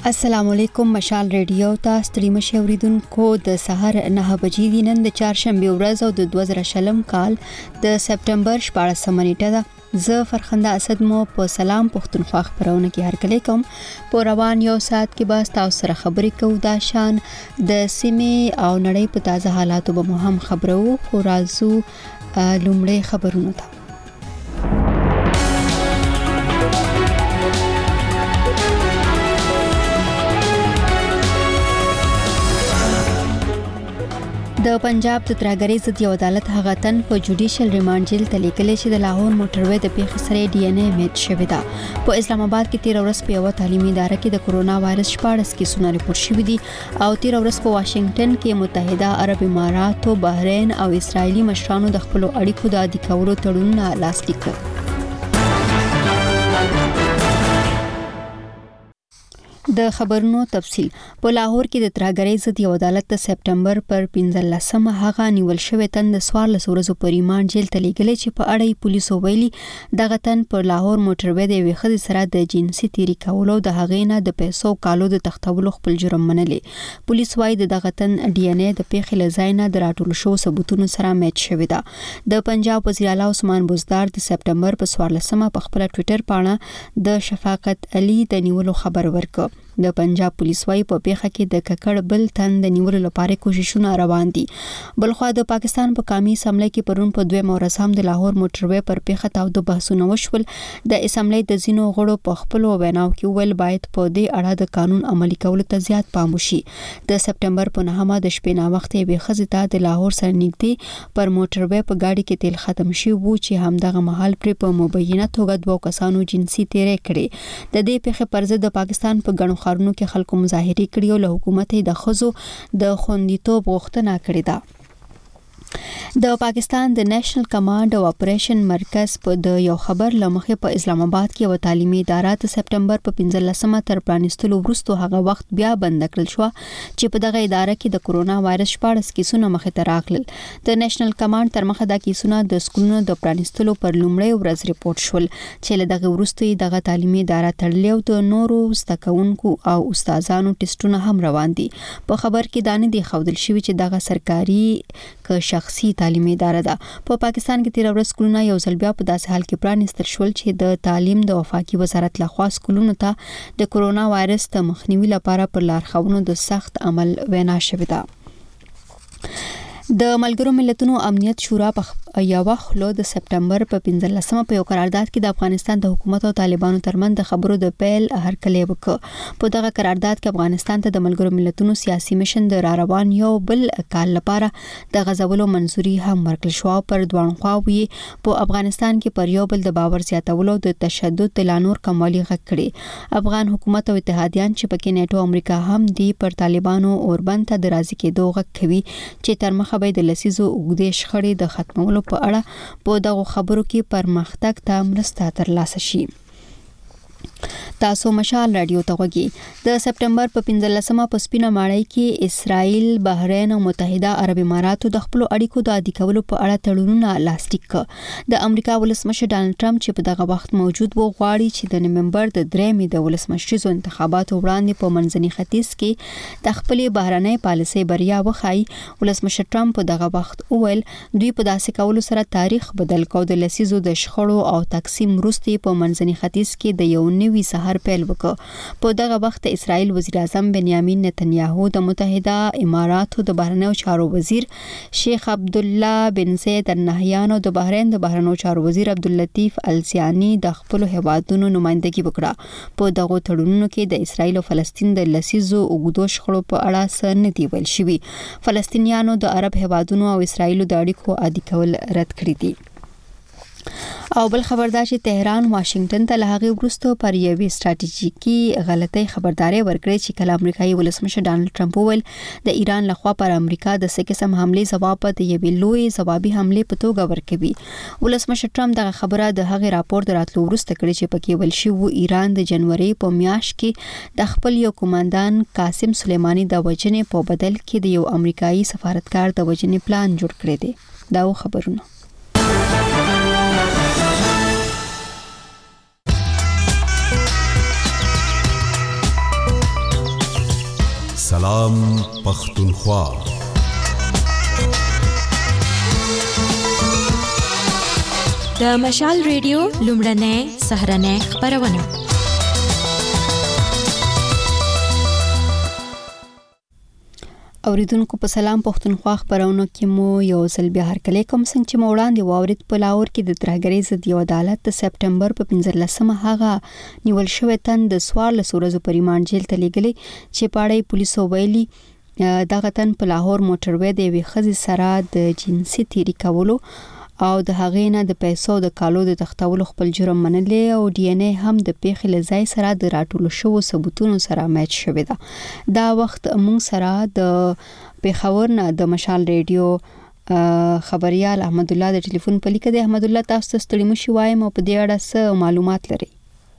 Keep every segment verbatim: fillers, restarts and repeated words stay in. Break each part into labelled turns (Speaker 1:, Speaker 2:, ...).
Speaker 1: السلام علیکم. مشال ریډیو ته ستړي مشه اوریدونکو د سحر نه بجې دي نن د چهارشنبه ورځ او د دوه زره شلم کال د سپټمبر شپاړسمه نیټه ده. زه فرخنده اسد مو په سلام پښتونخوا خبرونه کې هرکلی کوم. په روان یو ساعت کې به تاسو سره خبرې کوو دا شان د سیمې او نړۍ په تازه حالاتو به مو هم خبرو. خو راځو لومړی خبرونه ته. د پنجاب د ترهګرۍ ضد یو عدالت هغه تن په جوډیشل ریمانډ جیل ته لیکلی چې د لاهور موټروي د پیښې سره ډي ان اے میچ شوی ده. په اسلام آباد کې تیر ورځ په یو تعلیمي اداره کې د کورونا وایرس شپاړس کیسونه ریپورت شوي دي او تیر ورځ په واشنگټن کې متحده عرب امارات او بحرین او اسرایلی مشرانو د خپل اړیکو د عادي کولو تړون لاسلیک کړ. د خبرونو تفصیل. په لاهور کې د ترهګرۍ ضد یو عدالت د سپټمبر پر پنځلسمه هغه نیول شوی تن د څوارلس ورځو په ریمانډ جیل ته لیږلی چې په اړه یې پولیسو ویلي دغه تن پر لاهور موټروي د یوې ښځې سره د جنسي تیری کولو د هغې نه د پیسو کالو د تښتولو خپل جرم منلی. پولیس وایي د دغه تن ډي ان اے د پیښې له ځای نه د راټول شوو ثبوتونو سره میچ شوی ده. د پنجاب وزیر اعلی عثمان بزدار د سپټمبر په څوارلسمه په خپل ټوئیټر باندې د شفاقت علي د نیولو خبر ورکړ. د پنجاب پولیس وايي په پیښه کې د ککړ بل تن د نیولو لپاره کوششونه روان دي. بلخو د پاکستان په قومي اسمبلی کې پرون په دوه مورز هم د لاهور موټروي پر پیښه تاوده بحثونه وشول. د اسمبلی د ځینو غړو په خپل ویناو کې ویل باید په دې اړه د قانون عملي کولو ته زیات پام وشي. د سپټمبر په نهمه د شپې نا وخت یې ښځې ته د لاهور سره نږدې پر موټروي په گاډي کې تیل ختم شي وو چې همدغه مهال پر په مبینه توګه دوه کسانو جنسي تیری کړي. د دې پیښې پر ضد د پاکستان په ګڼو ښارونو کې خلکو مظاهرې کړي او له حکومت د ښځو د خوندیتوب غوښتنه کړې ده. د پاکستان د نېشنل کمانډ او اپریشن مرکز په د یو خبر لمخې په اسلام آباد کې یو تعلیمي اداره د سپټمبر په پنځلسمه تر پرانیستلو وروسته هغه وخت بیا بند کړل شو چې په دغه اداره کې د کورونا وایرس شپاړس کیسونه مخې ته راغلل. د نېشنل کمانډ تر مخه دا کیسونه د سکولونو د پرانیستلو پر لومړۍ ورځ ریپورت شول چې له دغه وروسته دغه تعلیمي اداره تړلې او د نورو زده کوونکو او استادانو ټیسټونه هم روان دي. په خبر کې دا نه دی ښودل شوی چې دغه سرکاري که شخصي تعلیمي اداره ده. په پا پاکستان کې تیر ورځ سکولونه یو ځل بیا په داسې حال کې پرانیستل شول چې د تعلیم د وفاقي وزارت لخوا سکولونو ته د کورونا وایرس د مخنیوي لپاره پر لارښوونو د سخت عمل وینا شوې ده. د ملګرو ملتونو امنیت شورا په یو خلو د سپټمبر په پنځلسمه په یو قرارداد کې د افغانستان د حکومت او طالبانو ترمنځ د خبرو د پیل هرکلی وکړ. په دغه قرارداد کې افغانستان ته د ملګرو ملتونو سیاسي مشن د را روان یو بل کال لپاره د غځولو منځوري هم ورکړل شو. پر دوه خواوي په افغانستان کې پر یو بل د باور زیاتولو د تشدد د لانور کموالی غږ کړي. افغان حکومت او اتحادیان چې پکې نیټو امریکا هم دی پر طالبانو اوربند ته د راضي کېدو غږ کوي چې تر مخه به د لسیزو اوږدې شخړې د ختمولو په اړه په دغو خبرو کې پرمختګ ته مرسته ترلاسه شي. تاسو مشال رادیو ته غوږی. د سپټمبر په پنځلسمه په سپینه ماړی کې اسرائیل، بحرین او متحده عرب اماراتو د خپل اړیکو د عادي کولو په اړه تړونونه لاسلیک کړ. د امریکا ولسمشر ډانلډ ټرمپ چې په دغه وخت موجود و غواړي چې د نومبر د درېمې د ولسمشریزو انتخاباتو وړاندې په منځني ختیځ کې د خپلې بهرنۍ پالیسۍ بریا وښایي. ولسمشر ټرمپ په دغه وخت وویل دوی په داسې کولو سره تاریخ بدل کو. د لسیزو د شخړو او تقسیم وروسته په منځني ختیځ کې د یو نوي سهار پیل وکړ. په دغه وخت اسرائیل وزیر اعظم بنیامین نتنیاهو، د متحده اماراتو د بهرنیو چارو وزیر شیخ عبد الله بن زید ال نهیان او د بحرین د بهرنیو چارو وزیر عبداللطیف السیانی د خپل هیوادونو نمائندګي وکړه. په دغه تړونونو کې د اسرائیل او فلسطین د لسیزو اوږدو شخړو په اړه څه نه دی ویل شوي. فلسطینیانو د عرب هیوادونو او اسرائیل د اړیکو عادي کول رد کړی دي. او بل خبردار چې تهران واشنگټن ته له هغې وروسته پر یوې ستراتیژیکي غلطۍ خبرداري ورکړې چې کله امریکایي ولسمشر ډانلډ ټرمپ وویل د ایران لخوا پر امریکا د څه قسم حملې ځواب په یوې لویې ځوابي حملې په توګه ورکوي. ولسمشر ټرمپ دغه خبره د هغې راپور د راتلو وروسته کړې چې پکې ویل شوي ایران د جنوري په میاشت کې د خپل یو قوماندان قاسم سلیماني د وژنې په بدل کې د یو امریکایي سفارتکار د وژنې پلان جوړ کړی دی. دا خبرونه
Speaker 2: سلام پختونخوا.
Speaker 3: د مشال ریډیو لومړنۍ سهرنۍ خبرونه.
Speaker 1: اوریدونکو په سلام پختونخوا خبرونه کې مو یو ځل بیا هرکلی کوم څنګه چې مو وړاندې واورید په لاهور کې د ترهګرۍ ضد یو عدالت د سپټمبر په پنځلسمه هغه نیول شوی تن د څوارلس ورځو په ریمانډ جیل ته لیږلی چې په اړه پولیسو ویلي دغه تن په لاهور موټروي د یوې ښځې سره د جنسي تیری کولو او د هغې نه د پیسو د کالو د تختولو خپل جرم منلی او ډي ان اے هم د پیښې له ځای سره د راټولو شوو ثبوتونو سره میچ شوی ده. دا وخت موږ سره د پیښور نه د مشال ریډیو خبريال احمد الله د ټلیفون په لیکه دی. احمد الله تاسو ته ستړي مشي وایم او په دې اړه څه معلومات لري؟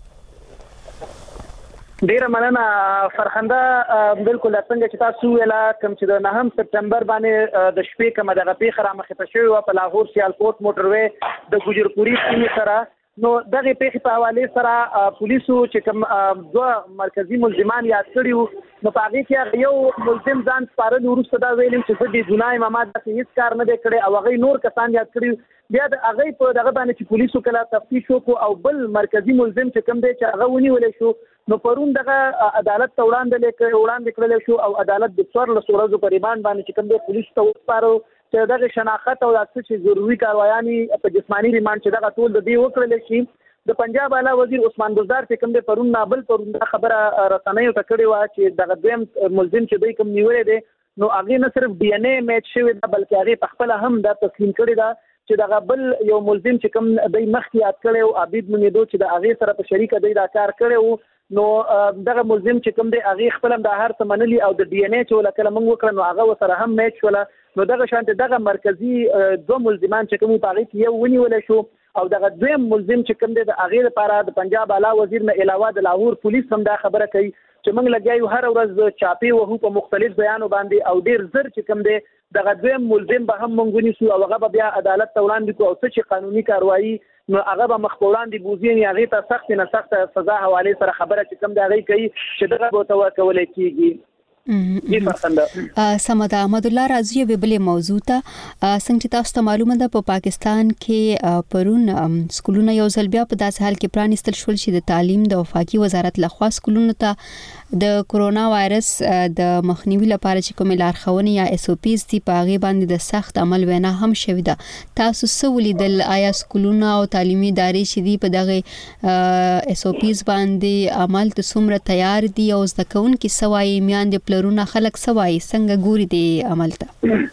Speaker 4: ډیره مننه فرخنده. بالکل څنګه چې تاسو ویلا کوم چې د نهم سپټمبر باندې د شپې کومه دغه پیښه را مخې ته شوې وه په لاهور سیالکوټ موټروي د ګوجرپوري سیمې سره، نو دغه پیښې په حواله سره پولیسو چې کوم دوه مرکزی ملزمان یاد کړي وو، نو په هغه کې یو ملزم ځان سپارل وروسته دا ویلي چې زه د ګناه ما د هیڅ کار نه دی کړی او هغه نور کسان یاد کړي. بیا د هغه په دغه باندې چې پولیسو کله تفتیش وکړو او بل مرکزی ملزم چې کوم دی چې هغه ونیول شو، نو پرون دغه عدالت ته وړاندې وړاندې کړل شو او عدالت د څوارلس ورځو په ریمانډ باندې چې کوم دی پولیسو ته وسپارو چې دغه شناخت او داسې چې ضروري کاروایانې په جسمانی ریمانډ چې دغه ټول د دې وکړل شي. د پنجاب اعلی وزیر عثمان ګلزار چې کوم دی پرون نابل پرون دا خبره رسنیو ته کړې وه چې دغه دویم ملزم چې دوی کوم نیولې دی، نو هغې نه صرف ډي ان اے میچ شوی ده بلکې هغې په خپله هم دا تسلیم کړې ده چې دغه بل یو ملزم چې کوم دوی مخکې یاد کړی و عبید نومېدو چې د هغې سره په شریکه دوی دا کار کړی و، نو دغه ملزم چې کوم دی هغې خپل هم دا هر څه منلي او د ډي ان اے چې وله کله موږ وکړه نو هغه ورسره هم میچ شوله. نو دغه شانتې دغه مرکزي دوه ملزمان چې کوم په هغې کې یو ونیولی شو او دغه دویم ملزم چې کوم دی د هغې لپاره د پنجاب اعلی وزیر نه علاوه د لاهور پولیس هم دا خبره کوي چې موږ لګیا یو هر ورځ چاپې وهو په مختلف بیانو باندې او ډېر زر چې کوم دی دغه دویم ملزم به هم موږ ونیسو او هغه به بیا عدالت ته وړاندې کړو او څه چې قانوني کاروایي نو هغه به مخ په وړاندې بوځي، یعنې هغې ته سختې نه سخته سزا حوالې سره خبره چې کوم دی هغې کوي چې دغه به ورته ورکولی کېږي.
Speaker 1: سمه ده. احمد الله راځي یو بلې موضوع ته. څنګه چې تاسو ته معلومه ده په پاکستان کې پرون سکولونه یو ځل بیا په داسې حال کې پرانیستل شول چې د تعلیم د وفاقي وزارت لخوا سکولونو ته د کورونا وایرس د مخنیوي لپاره چې کومې لارښوونې یا اس او پیز دي په هغې باندې د سخت عمل وینا هم شوې ده. تاسو څه ولیدل؟ آیا سکولونه او تعلیمي ادارې چې دي په دغه اس او پیز باندې عمل ته څومره تیار دي او زده کوونکي څه وایي؟ میاندې پلرونه خلک څه وایي؟ څنګه ګوري دې عمل ته؟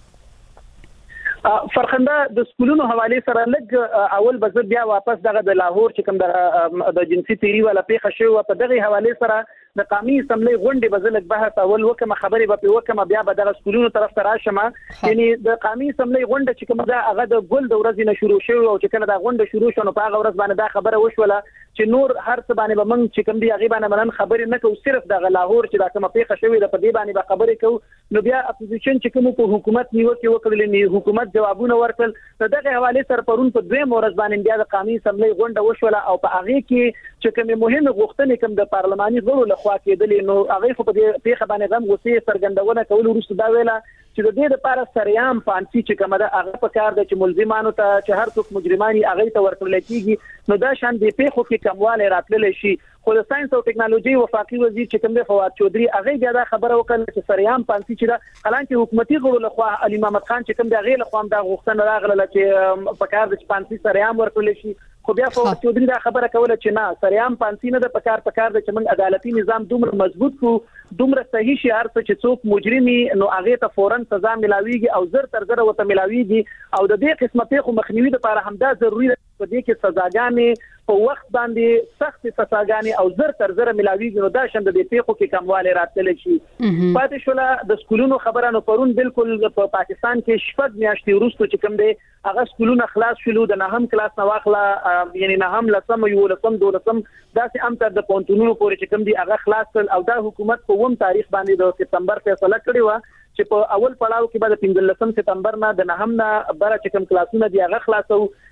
Speaker 4: فرخنده د سکولونو حواله سره لږ اول به بیا واپس دغه د لاهور چې کوم د جنسي تیری ولا پیښه شو په دغه حواله سره د قومي اسمبلی غونډې به زلک بحث اول وکمه خبرې به په وکمه بیا به دغه سکولونو طرف ته راشم. یعنی د قومي اسمبلی غونډه چې کوم دا هغه د ګل د ورځې نه شروع شو او چې کله دا غونډه شروع شو نو په هغه ورځ باندې دا خبره وشوله چې نور هر څه باندې به موږ چې کوم دی هغه باندې منن خبرې نه کوو، صرف دغه لاهور چې دا کومه پیښه شوې ده په دې باندې به خبرې کوو. نو بیا اپوزیشن چې کوم په حکومت نیوکه وکړلې نه حکومت جوابونه ورکړل. دغه حواله سره پرون په دویم ورځ باندې بیا د قومي اسمبلی غونډه وشوله او په هغه کې چې کومه مهمه غوښتنې کوم د پارلماني غړو لخوا کېدلې نو هغه په دې پیښه باندې غم غوسې څرګندونه کول وروسته دا ویله چې د دې لپاره سریام فانسي چې کومه ده هغه په کار ده چې ملزمانو ته چې هر څوک مجرمانی هغه ته ورکړل کېږي. نو دا شان د پیښو کې کمواله راتللی شي. خو د ساينس او ټکنالوژي وفاقي وزیر چې کوم دی فواد چودري هغه بیا دا خبره وکړه چې سریام فانسي چې دا حالانکه حکومتي غړو لخوا علي محمد خان چې کوم دی هغه لخوا دا غوښتنه راغله چې په کار د فانسي سریام ورکړل شي. خو بیا فواد چودري دا خبره کوله چې نه سریام فانسي نه د پکار پکار د چې موږ عدالتي نظام دومره مضبوط کو دومره صحیح شي هر څه چې څوک مجرمي نو هغه ته فورا سزا ملاويږي او زر تر زر وته ملاويږي او د دې قسمه پیښو مخنیوي لپاره همدا ضروري ده په دې کې سزاګانې په وخت باندې سخت سزاګانې او زر تر زر ملاويږي. نو دا شند د پیښو کې کمواله راتللی شي. پاتې شوله د سکولونو خبره نو پرون بالکل په پاکستان کې شپږ میاشتې وروسته چې کوم دی هغه سکولونه خلاص شول د نهم کلاس نه واخله یعنی نهم لسم یو لسم دولسم داسې ام تر د پونتونونو پورې چې کوم دی هغه خلاص کړل او دا حکومت په وم تاریخ باندې د سپتمبر فیصله کړې و چې په اول پړاو کې به د پنځلسم سپتمبر نه د نهم نه بره چې کوم کلاسونه دی هغه خلاصو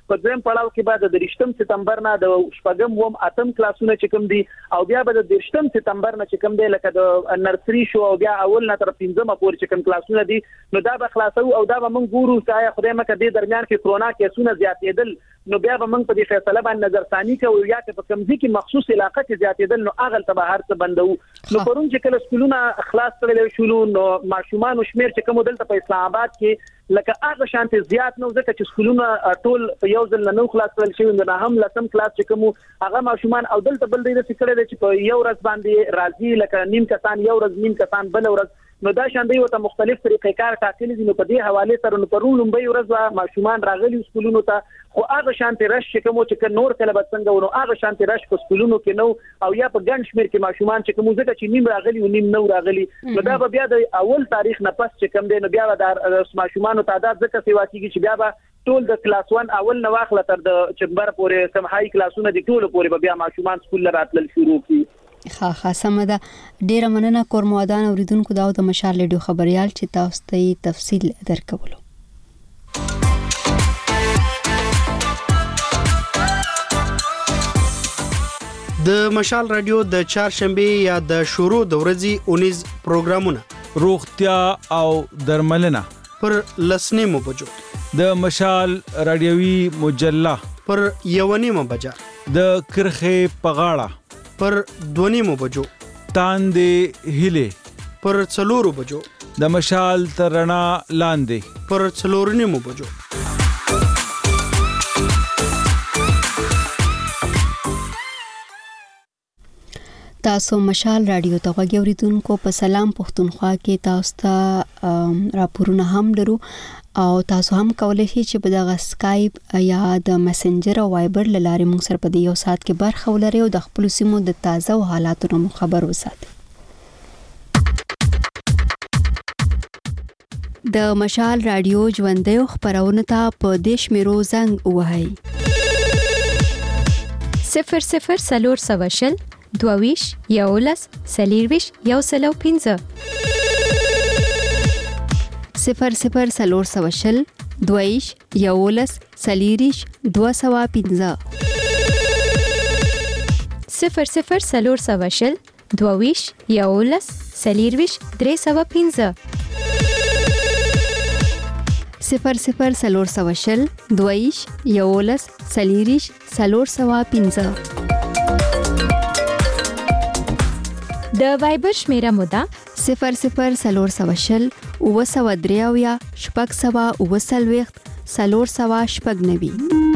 Speaker 4: په دویم پړاو کې بعد د رښتم سپتمبر نه د شپږم وم اتم کلاسونه چې کوم دي او بیا به د رښتم سپتمبر نه چې کوم دی لکه د نرسري شو او بیا اول نه تر پنځمه پورې چې کوم کلاسونه دي نو دا به خلاصو او دا به موږ ګورو چې خدای مکه د درمیان کې کرونا کیسونه زیاتېدل نو بیا به موږ په دې فیصله باندې نظر ثاني کوو یا چې په کمزې کې مخصوص علاقې کې زیاتېدل نو اغل ته به هر څه بندو نو پرون چې کله سکولونه خلاص کړل شو نو ماشومان شمیر چې کوم دلته په اسلام آباد کې لکه هغه شانتي زیات نو ځکه چې سکولونه ټول په یو ځل نه خلاص کړل شي نو هم لسم کلاس چې کوم هغه ماشومان او دلته بل دې څه کړل چې په یو ورځ باندې راځي لکه نیم کسان یو ورځ نیم کسان بل ورځ نو دا شاندې وته مختلف طریقې کار ټاکلي دي نو په دې حواله سره نو پرون لومبي ورځ ماشومان راغلي سکولونو ته خو هغه شانتي رش چې کوم چې نور کله بڅنګ ونو هغه شانتي رش په سکولونو کې نو او یا په ګڼ شمیر کې ماشومان چې کوم ځکه چې نیم راغلي او نیم نو راغلي نو دا به بیا د اول تاریخ نه پس چې کوم دی نو بیا د ماشومان تعداد ځکه سیوا کیږي چې بیا به ټول د کلاس ون اول نه واخله تر د چمبر پورې سم هاي کلاسونه دي ټول پورې بیا ماشومان سکول راتلل شروع کی
Speaker 1: ها خاصه ده ډیره مننه کورموادان اوریدونکو دا د مشال ریډیو خبريال چې تاسو ته تفصیل درکولو.
Speaker 5: د مشال رادیو د چهارشنبه یا د شروع د ورځې اونیز پروګرامونه
Speaker 6: روغتیا او درملنه
Speaker 5: پر لسنیمو بجو
Speaker 6: د مشال رادیوي مجله
Speaker 5: پر یونیمو بجا
Speaker 6: د کرخه پغاړه
Speaker 5: پر دونیمو بجو
Speaker 6: تاندې هله
Speaker 5: پر څلورو بجو
Speaker 6: د مشال ترنا لاندې
Speaker 5: پر څلورنیمو بجو
Speaker 1: تاسو مشال رادیو ته غوږی اوریدونکو په سلام پښتونخوا کې تاسو ته راپورونه هم لرو او تاسو هم کولای شئ چې په دغه سکایپ یا د میسنجر او وایبر لاره موږ سره په دې یو ساعت کې برخه ولرئ او د خپل سیمو د تازه او حالاتو نو خبر وساتئ. د مشال رادیو ژوندۍ خبرونه ته په دیش میرو زنګ وهاي
Speaker 3: صفر صفر سلور سواشل دوویش یولس سلیرویش یو سلو پینځه
Speaker 1: صفر صفر سلور سواشل دوویش یولس سلیریش دو سوا پینځه
Speaker 3: صفر صفر سلور سواشل دوویش یولس سلیرویش درې سوا پینځه
Speaker 1: صفر صفر سلور سواشل دوویش یولس سلیریش سلور سوا پینځه
Speaker 3: د وایبر شمیره مودا
Speaker 1: صفر صفر سلور سواشل او سوا دریاویا شپږ سوا او سلويخت سلور سوا شپږ نوي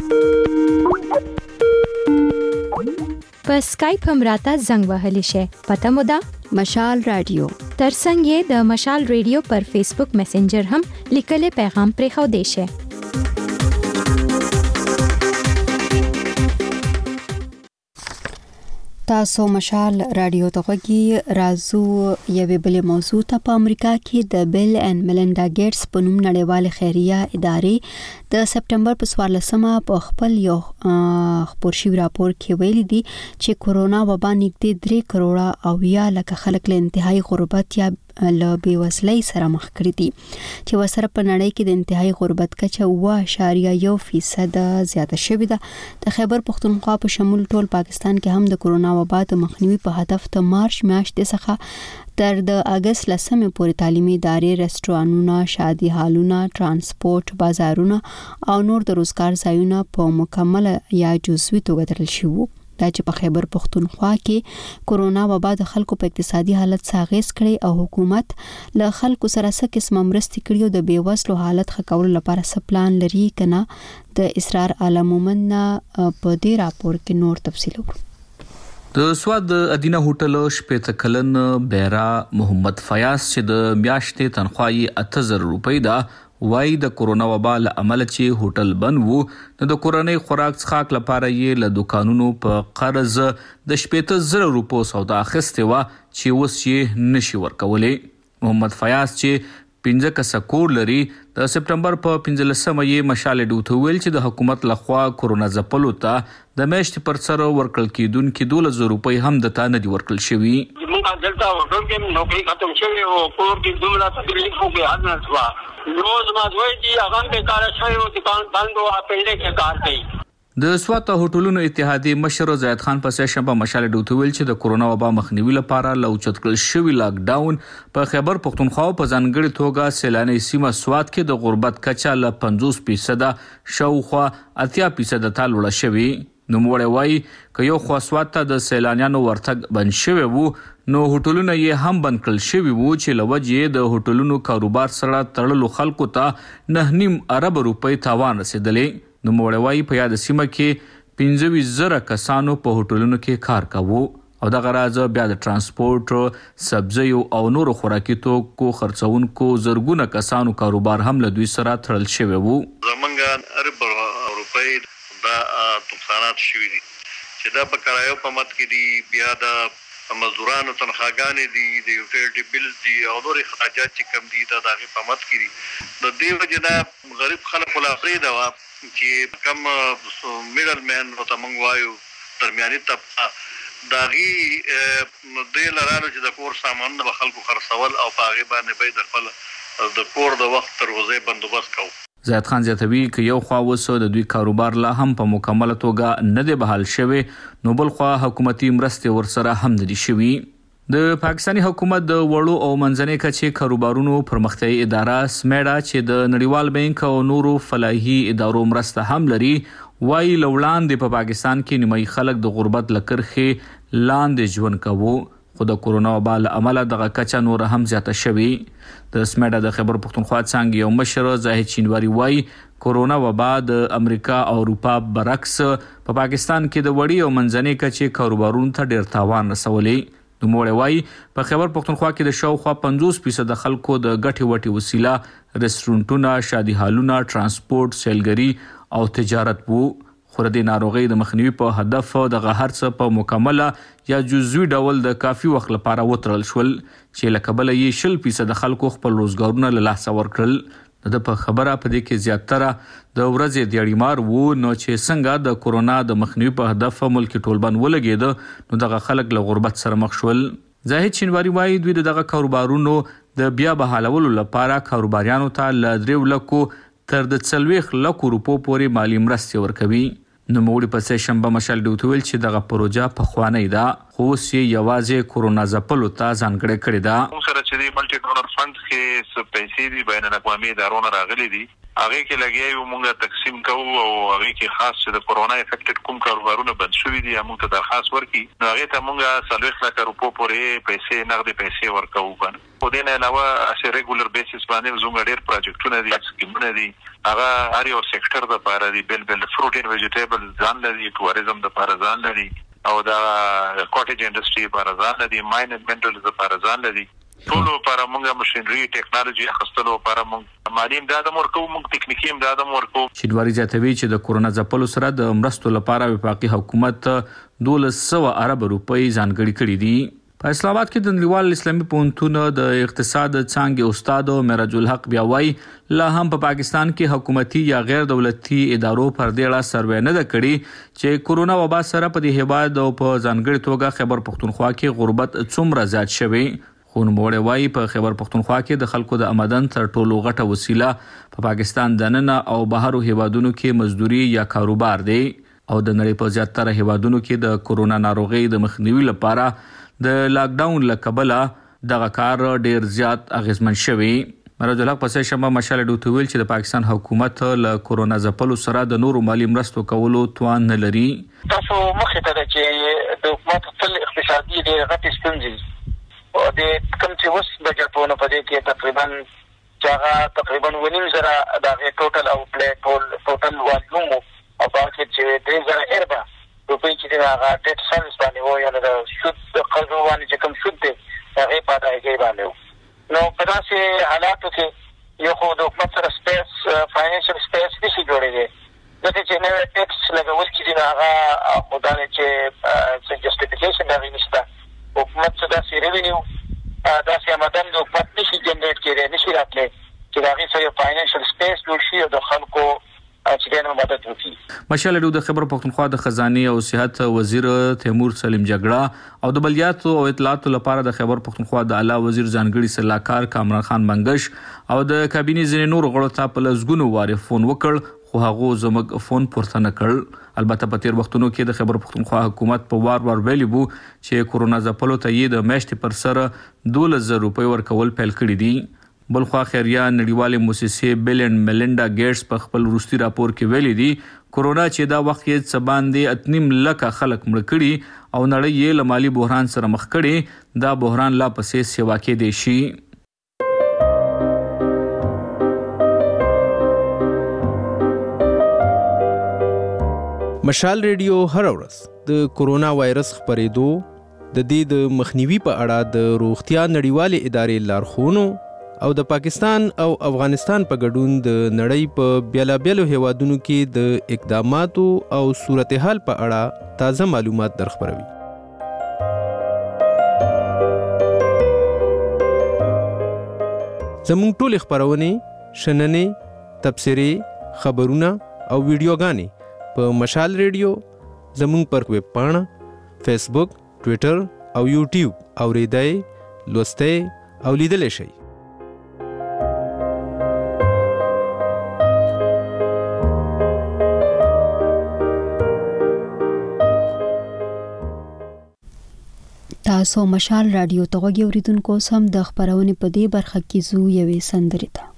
Speaker 3: په سکایپ هم راته زنګ وهلی شي پته مودا
Speaker 1: مشال رادیو
Speaker 3: ترڅنګ یې د مشال رادیو پر فیسبوک میسنجر هم لیکل پیغام پرې خو دی شي.
Speaker 1: تاسو مشال رادیو ته غوږی رازو یوه بل موضوع ته په امریکا کې د بیل اینڈ میلنډا ګیټس په نوم نړیواله خیریه ادارې د سپټمبر په څوارلسمه په خپل یو خبر شوی راپور کې ویلي دي چې کورونا وبا نږدې درې کروڑه او یا لکه خلک له انتهایی غربت یا له بیوزلۍ سره مخ کړي دي چې وسره په نړۍ کې د انتهایی غربت کچه اوه اعشاریه یو فیصد زیاته شوې ده. د خیبر پښتونخوا په شمول ټول پاکستان کې هم د کورونا وبا د مخنیوي په هدف ته مارچ میاشتې څخه تر د اگست لسمې پورې تعلیمي ادارې، رستورانونه، شادي هالونه، ترانسپورت، بازارونه او نور د روزګار ځایونه په مکمل یا جزوي توګه تړل شوي. دا چې په خیبر پښتونخوا کې کورونا وبا د خلکو په اقتصادي حالت ساغیز کړي او حکومت له خلکو سره څه قسم مرستې کړي او د بیوزلو حالت ښه کولو لپاره څه پلان لري کنه د اسرار عالم مومن په دې راپور کې نور تفصیل ورکړو.
Speaker 7: د سواد ادینه هوټل شپږ کلن بیرا محمد فیاض چې د میاشتې تنخواهي اته زره روپۍ ده وای د کورونا وبا له امله چې هوټل بند وو نو د کورنۍ خوراک څښاک لپاره یې له دکانونو په قرض د شپږ زره روپو سودا اخیستې وه چې اوس یې نشي ورکولی. محمد فیاض چې پنځه کسه کور لري. د سپټمبر په پنځلسمه یې مشال ډوته ویل چې د حکومت لخوا کورونا ځپلو ته د میاشتې پر سر ورکړل کېدونکي دولس زره روپۍ هم د تا نه دي ورکړل شوي.
Speaker 8: موږ دلته هوټل کې نوکري ختم شوې او کور کې دومره تکلیف وکړې حد نه شوه. روز مازوی چې هغه هم بېکاره شوی او دکان بند و پنډې کې کار کوي.
Speaker 7: د سوات هوټلونو اتحادیې مشر زید خان په سه شنبه مشال ډوته ویل چې د کورونا وبا مخنیوي لپاره له اوچت کړل شوي لاک ډاون په خیبر پښتونخوا په ځانګړې توګه سیلاني سیمه سوات کې د غربت کچه له پنځوس فیصده شاوخوا اتیا فیصده ته لوړه شوې. نوموړی وایي که یو خوا سوات ته د سیلانیانو ورتګ بند شوی وو نو هوټلونه یې هم بند کړل شوي وو چې له وجې د هوټلونو کاروبار سره تړلو خلکو ته نه نیم ارب روپۍ تاوان رسېدلی. نوموړی وایي په یاده سیمه کې پنځه ویشت زره کسانو په هوټلونو کې کار کاوه او دغه راز بیا د ترانسپورت، سبزیو او نورو خوراکي توکو خرڅونکو زرګونه کسانو کاروبار هم له دوی سره تړل شوی وو.
Speaker 9: زمونږ ارب روپۍ دا نقصانات شوي دي چې دا په کرایو په مت کې دي، بیا د مزدورانو تنخواګانې دي، د یوټیلیټي بیلز دي او نورې اخراجات چې کم دي دا د هغې په مت کې دي. د دې وجې دا غریب خلکو لا پرېږده وه چې کم میډل مین ورته موږ وایو درمیاني طبقه د هغې دې لرانو چې د کور سامانونه به خلکو خرڅول او په هغې باندې به یې د خپل د کور د وخت تر غوزۍ بندوبست کوو.
Speaker 7: زید خان زیاتوي که یو خوا اوس د دوی کاروبار لا هم په مکمله توګه نه دی بحال شوی نو بل خوا حکومتي مرستې ورسره هم نه دي شوي. د پاکستاني حکومت د وړو او منځنۍ کچې کاروبارونو پرمختیایي اداره سمیډا چې د نړیوال بانک او نورو فلاحي ادارو مرسته هم لري وایي له وړاندې په پاکستان کې نیمایي خلک د غربت له کرښې لاندې ژوند کوو خو د کورونا وبا له امله دغه کچه نوره هم زیاته شوې. د سمیډا د خیبر پښتونخوا څانګې یو مشر زاهد شینواري وایي کورونا وبا د امریکا او اروپا برعکس په پاکستان کې د وړي او منځنۍ کچې کاروبارونو ته ډېر تاوان رسولی. نوموړی وایي په خیبر پښتونخوا کې د شاوخوا پنځوس فیصده خلکو د ګټې وټې وسیله رستورانټونه، شادي هالونه، ترانسپورت، سیلګري او تجارت وو. خو د دې ناروغۍ د مخنیوي په هدف دغه هر څه په مکمله یا جزوي ډول د کافي وخت لپاره وتړل شول چې له کبله یې شل فیصده خلکو خپل روزګارونه له لاسه ورکړل. د په خبره په دې کې زیاتره د ورځې دیاړیمار وو نو چې څنګه د کورونا د مخنیوي په هدف ملک ټولبند ولګېده نو دغه خلک له غربت سره مخ شول. زاهد شینواري وایي دوی د دغه کاروبارونو د بیا بحالولو لپاره کاروباریانو ته له درېو لکو تر د څلوېښت لکو روپو پورې مالي مرستې ورکوي. نوموړي په سه شنبه مشال ډوته ویل چې دغه پروژه پخوانۍ ده خو اوس یې یوازې کورونا ځپلو ته ځانګړې کړې ده.
Speaker 10: موږ سره چې د ملټي ډونر فند کې څه پیسې دي بین الاقوامي ادارو نه راغلي دي هغې کې لګیا یو موږ تقسیم کوو او هغې کې خاص چې د کورونا افیکټډ کوم کاروبارونه بند شوي دي موږ ته درخواست ورکړي نو هغې ته موږ څلوېښت لکه روپو پورې پیسې نغدې پیسې ورکوو. خو دې نه علاوه هسې ریګولر بیسس باندې زموږ ډېر پروجیکټونه دي، سکیمونه دي، هغه هر یو سیکټر دپاره دي، بیل بیل فروټ اینډ ویجیټیبل ځان لري، ټوریزم دپاره ځان لري او دا کوټیج انډسټري لپاره ځان لري، ماین اینډ منرلز لپاره ځان لري. ټولو لپاره موږ مشینري ټیکنالوژي اخیستلو لپاره موږ مالي امداد هم ورکوو، موږ تکنیکي امداد هم ورکوو.
Speaker 7: شینواري زیاتوي چې د کورونا ځپلو سره د مرستو لپاره وفاقي حکومت دولس سوه ارب روپۍ ځانګړي کړي دي. په اسلام آباد کې د نړیوال اسلامي پوهنتون د اقتصاد څانګې استاد معراج الحق بیا وایي لا هم په پاکستان کې حکومتي یا غیر دولتي ادارو پر دې اړه سروې نه ده کړې چې کورونا وبا سره په دې هیواد او په ځانګړې توګه خیبر پښتونخوا کې غربت څومره زیات شوی. خو نوموړی وایي په خیبر پښتونخوا کې د خلکو د آمدن تر ټولو غټه وسیله په پاکستان دننه او بهرو هیوادونو کې مزدوري یا کاروبار دی او د نړۍ په زیاتره هیوادونو کې د کورونا ناروغۍ د مخنیوي لپاره د لاک ډاون له کبله دغه کار ډیر زیات اغیزمن شوی. معراج الحق په سه شنبه مشال ډوته ویل چې د پاکستان حکومت له کورونا ځپلو سره د نورو مالي مرستو کولو توان نه لري.
Speaker 8: تاسو مخې ته ده چې د حکومت خپل اقتصادي ډېرې غټې ستونزې او د کوم چې اوس بجټونه په دې کې تقریبا چې هغه تقریبا اووه نیم زره د هغې ټوټل آوټلیټ ټول ټوټل والیوم او په هغه کې چې درې زره اربه روپۍ چې دی هغه ډېټ سرویس باندې و یعنې د سود د قرضو باندې چې کوم سود دی هغې په ادایګۍ باندې و. نو په داسې حالاتو کې یو خو د حکومت سره سپیس فاینانشل سپیس نشي جوړېدی ځکه چې نوی ټیکس لګول چې دي نو هغه خو دا دی چې څه جسټیفیکیشن د هغې نشته. حکومت څه داسې ریونیو داسې آمدن د حکومت نشي جنریټ کېدی، نشي راتلی
Speaker 7: مشال رادیو د خبر پښتونخوا د خزانه او صحت وزیر تیمور سلیم جګړه او د بلیاتو او اطلاعاتو لپاره د خبر پښتونخوا د اعلی وزیر ځانګړي سلاکار کامران خان منګش او د کابینې ځینې نور غړو ته په لزګونو واره فون وکړ خو هغه زموږ فون پورته نه کړ. البته په تیر وختونو کې د خبر پښتونخوا حکومت په وار وار ویلي وو چې کورونا ځپلو ته یې د میاشتې پر سر دولس زره روپۍ ورکول پیل کړي دي. بلخوا خیریه نړیوالې موسسې بیل اینډ میلنډا ګیټس په خپل وروستي راپور کې ویلي دي کورونا چې دا وخت یې څه باندې اتنیم لکه خلک مړ کړي او نړۍ یې له مالي بحران سره مخ کړي دا بحران لا پسې سیوا کېدی شي.
Speaker 11: مشال ریډیو هر ورځ د کورونا وایرس خپرېدو د دې د مخنیوي په اړه د روغتیا نړیوالې ادارې لارښوونو او د پاکستان او افغانستان په ګډون د نړۍ په بیلابیلو هیوادونو کې د اقداماتو او صورتحال په اړه تازه معلومات درخبروي. زموږ ټول خبرونه شننې تبصرې خبرونه او ویډیوګانې په مشال ریډیو زموږ پر ویب پاڼه فیسبوک ټویټر او یوټیوب اوریدای لوستای او لیدلی شئ.
Speaker 1: تاسو مشال رادیو ته غوږی اوریدونکو سم د خبرونې په دې برخه کې زو یوې سندرې ته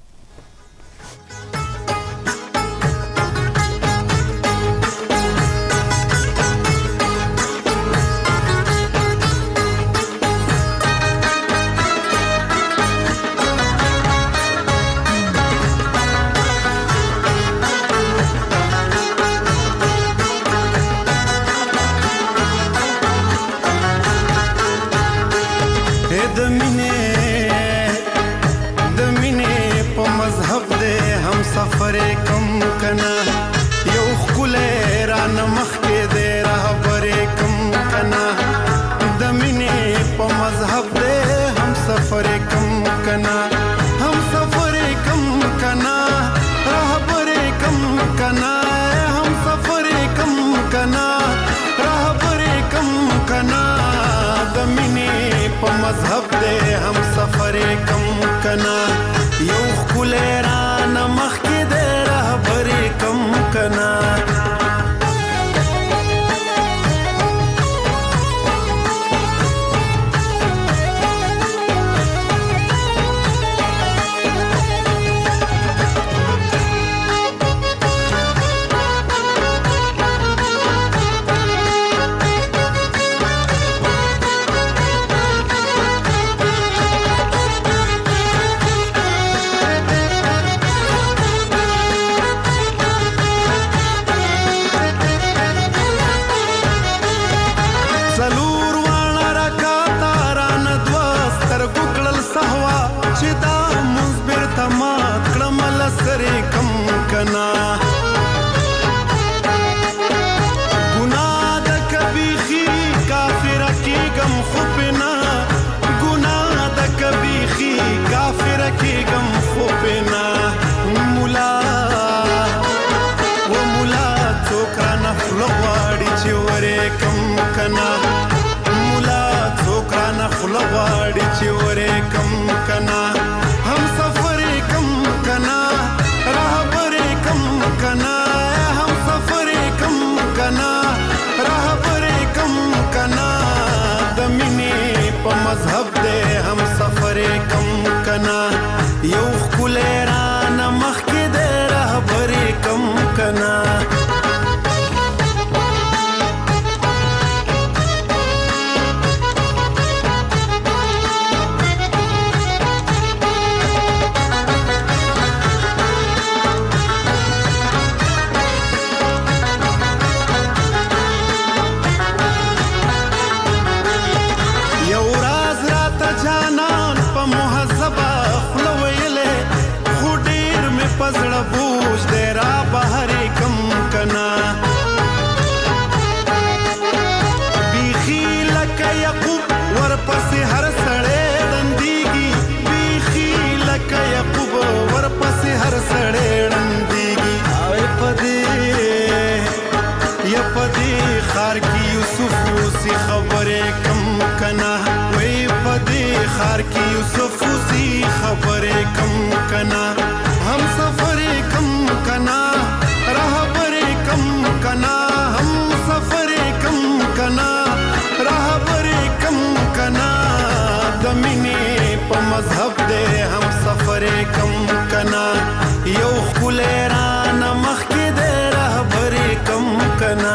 Speaker 12: مذهب دے ہم سفر کم کنا یو
Speaker 2: رهب دې هم سفر کم کنا یو خلران مخ کې دې رهبر کم کنا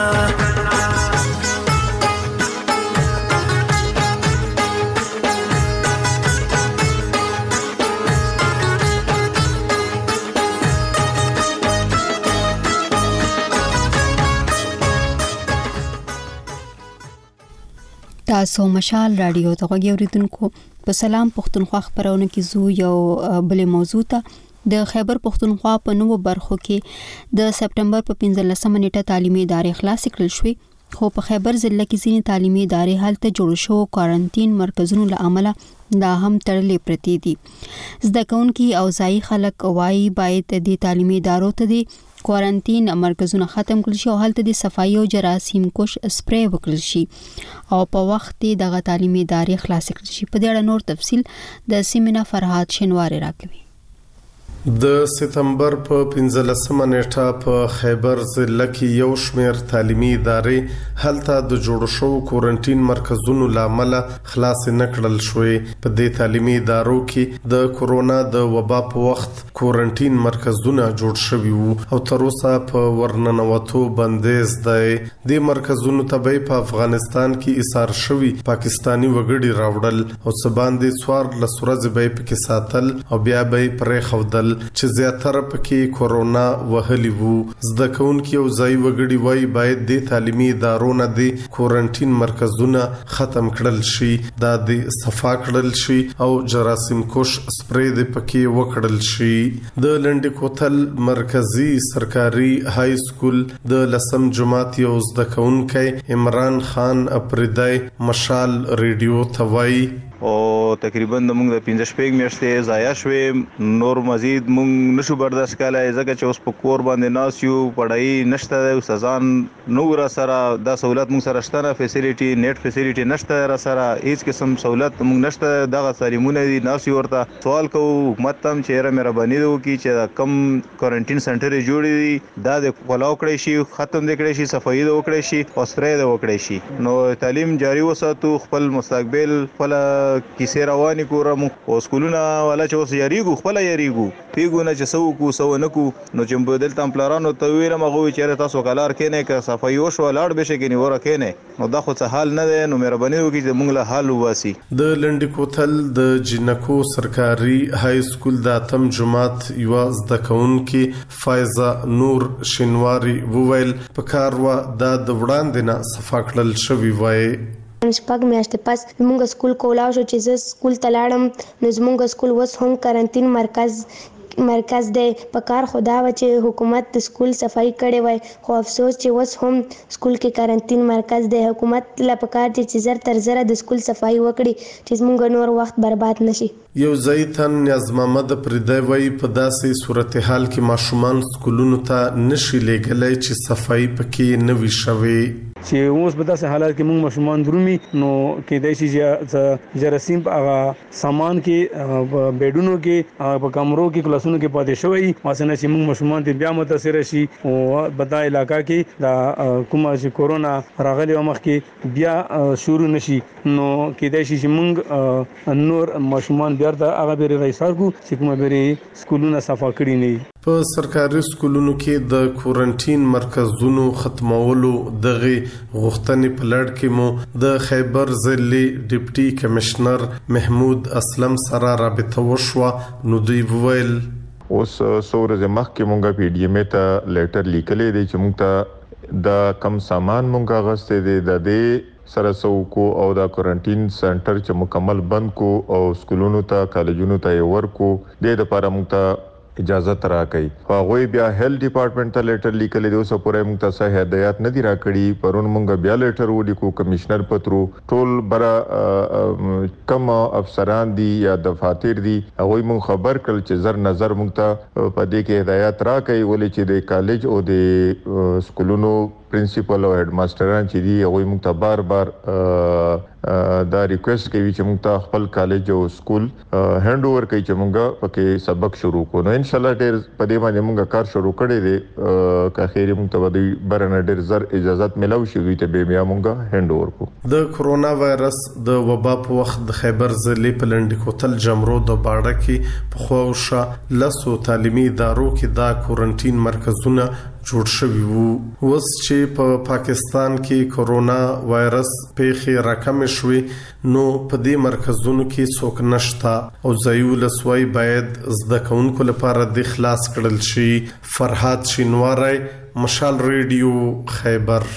Speaker 1: تاسو مشال رادیو ته غوږی اوریدونکو په سلام پښتونخوا خبرونه کې زو یو بلې موضوع ته د خیبر پښتونخوا په نوو برخو کې د سپټمبر په پنځلسمه نیټه تعلیمي ادارې خلاص کړل شوې خو په خیبر ضلع کې ځینې تعلیمي ادارې هلته جوړ شو کوارنټین مرکزونو له امله دا هم تړلې پرتې دي زده کوونکي او ځایي خلک وايي باید د تعلیمي ادارو ته دي کوارنټین مرکزونه ختم کړل شي او هلته د صفایي او جراثیم کش سپری وکړل شي او په وخت دغه تعلیمي ادارې خلاص کړل شي په دې اړه نور تفصیل د سیمینه فرهاد شنواری راکوي
Speaker 12: د سپتمبر په پنځلسمه نیټه په خیبر ضلع کې یو شمېر تعلیمي ادارې هلته د جوړ شو کوارنټین مرکزونو لامل خلاص نکړل شوې په دې تعلیمي ادارو کې د کورونا د وبا په وخت کوارنټین مرکزونه جوړ شوي وو او تر اوسه په ورننوتو بندیز دی د مرکزونو ته په افغانستان کې ایثار شوي پاکستانی وګړي راوړل او سباندې څوار لسورځ به پکې ساتل او بیا به پرې خودل چې زیاتره پکې کورونا وهلی وو زده کوونکي او ځای وګړي وای باید د تعلیمي ادارو نه د کوارنټین مرکزونه ختم کړل شي دا د صفا کړل شي او جراثیم کش سپری د پکې وکړل شي د لنډ کوتل مرکزی سرکاري های سکول د لسم جماعت یو زده کوونکی عمران خان اپریدای مشال ریډیو توای
Speaker 13: او تقریبا د موږ د پنځه شپږ میاشتې ضایع شوې نور مزید موږ نشو برداشت کولای ځکه چې اوس په کور باندې ناس یو پړای نشته د استادان نو را سره د سہولت موږ سره شته فیسیلیټي نیټ فیسیلیټي نشته را سره هیڅ قسم سہولت موږ نشته دغه سالیمونه دي ناس ورته سوال کو حکومت تم چیرې مهرباني وکړي چې کم کوارنټین سنټر جوړ دي دا د کلاو کړی شي ختم دکړي شي صفایي وکړي شي او سپری وکړي شي نو تعلیم جاری وساتو خپل مستقبل خپل کیسه رواني کوم او سکولونه ولا چې اوس یریګو خپل یریګو پیګونه چې سو کو سو نه کو نو چې په دلته پلارانو ته ویل مغه چې تاسو کلار کینې ک صفایي او شو لاړ به شي کې نیوره کینې نو دا خو څه حال نه ده نو مهرباني وکړئ چې موږ له حل واسي
Speaker 12: د لنډ کوتل د جنکو سرکاري های سکول د اتم جماعت یو زده کوونکی فایزه نور شنواری وویل په کار وا د وړاندې نه صفا کړل شوی وای
Speaker 14: شپږ میاشتې پس زموږ سکول کولاو شو چې زه سکول ته لاړم نو زموږ سکول اوس هم کوارنټین مرکز مرکز دی په کار خدا و چې حکومت د سکول صفائی کړي وای خو افسوس چې اوس هم سکول کې کوارنټین مرکز دی حکومت لا په کار چې زر تر زر د سکول صفائی وکړي چې زموږ نور وخت برباد نشي
Speaker 12: یو ځایتن نیاز محمد پردای وای په داسې صورتحال کې ماشومان سکولونو ته نشي لګلای چې صفائی پکې نه وي شوي
Speaker 15: چې اوس په داسې حالات کې موږ ماشومان درومي نو کې دای شي چې جراثیم هغه سامان کې بیډونو کې په کمرو کې کلاسونو کې پاتې شوی واسنه چې موږ ماشومان ته بیا متاثر شي او بدا علاقہ کې دا کومه چې کورونا راغلی ومخ کې بیا شروع نشي نو کې دای شي چې موږ نور ماشومان بیا ته هغه بیره راځو چې کومه بیره سکولونه صفا کړی نه
Speaker 12: په سرکاري سکولونو کې د کوارنټین مرکزونو ختمولو دغه غوښتنې په لړ کې مو د خیبر ضلع ډیپټي کمشنر محمود اسلم سره رابطه وشوه نو دوی وویل
Speaker 16: اوس سورځ مخ کې مونږه پی ډی ایم ته لیټر لیکلې دی چې مونږ ته د کم سامان مونږه غسته دی د دې سره سو کو او د کوارنټین سنټر چې مکمل بند کو او سکولونو ته کالجونو ته ورکو د لپاره مونږ ته اجازه ترا کوي هغه بیا هیلث ډپارټمنټ ته لیټر لیکل دی اوس پورې موږ ته صحه هدایت نه دی راکړي پرون موږ بیا لیټر وډی کو کمشنر پترو ټول برا کم افسران دي یا دفاتر دي هغه موږ خبر کړل چې زر نظر موږ ته په دې کې هدایت راکړي ولې چې د کالج او د سکولونو پرنسپل او هډ ماستران چې دی هغه موږ ته بار بار دا ریکوست کوي چې موږ ته خپل کالج او سکول هاند اوور کوي چې موږ پکې سبق شروع کوو. نو ان شاء الله ډېر په دې باندې موږ کار شروع کړی دی که خیر موږ ته د برنه ډېر زر اجازه ملو شي دوی ته به بیا موږ هاند اوور کوو.
Speaker 12: د کورونا وایرس د وبا په وخت د خیبر ضلع په لنډ کوتل جمرو د باړه کې په خوښه لاسو تعلیمي ادارو کې دا کورنټین مرکزونه جوړ شوي وو. اوس چې په پاکستان کې کورونا وایرس پیښې راکمې شوې نو په دې مرکزونو کې څوک نشتا او ځایو لسوي باید زده کوونکو لپاره د خلاص کړل شي. فرحات شینواری، مشال ریډیو، خیبر.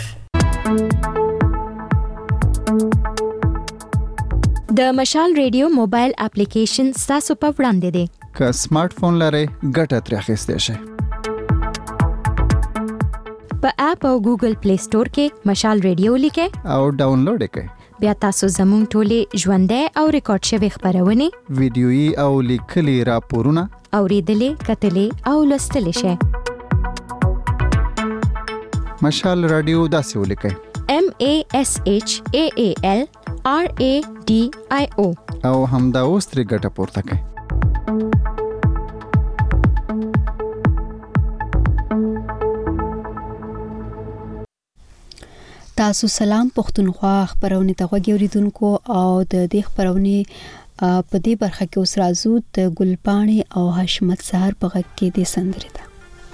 Speaker 3: د مشال ریډیو موبایل اپلیکیشن تاسو په وړاندې دی.
Speaker 17: که سمارټ فون لرئ ګټه ترې اخیستی شئ.
Speaker 3: په اپ او ګوګل پلی سٹور کې مشال ریډیو لیکئ
Speaker 17: او ډاونلوډ کړئ.
Speaker 3: بیا تاسو زموږ ټولې ژوندۍ او ریکارډ شوي خبرونه،
Speaker 17: ویډیويي او لیکلي راپورونه
Speaker 3: اوریدلې، کتلې او لوستلې شئ.
Speaker 17: مشال رادیو داسې ولیکئ:
Speaker 3: M A S H A A L R A D I O
Speaker 17: او همدا اوس ترې ګټه پورته کړئ.
Speaker 1: تاسو سلام پښتونخوا خبرونه ته غوږی اوریدونکو او د دې خبرونه په دې برخه کې اوس راځو د ګلپاڼي او حشمت سحر په غږ کې د سندرې ده.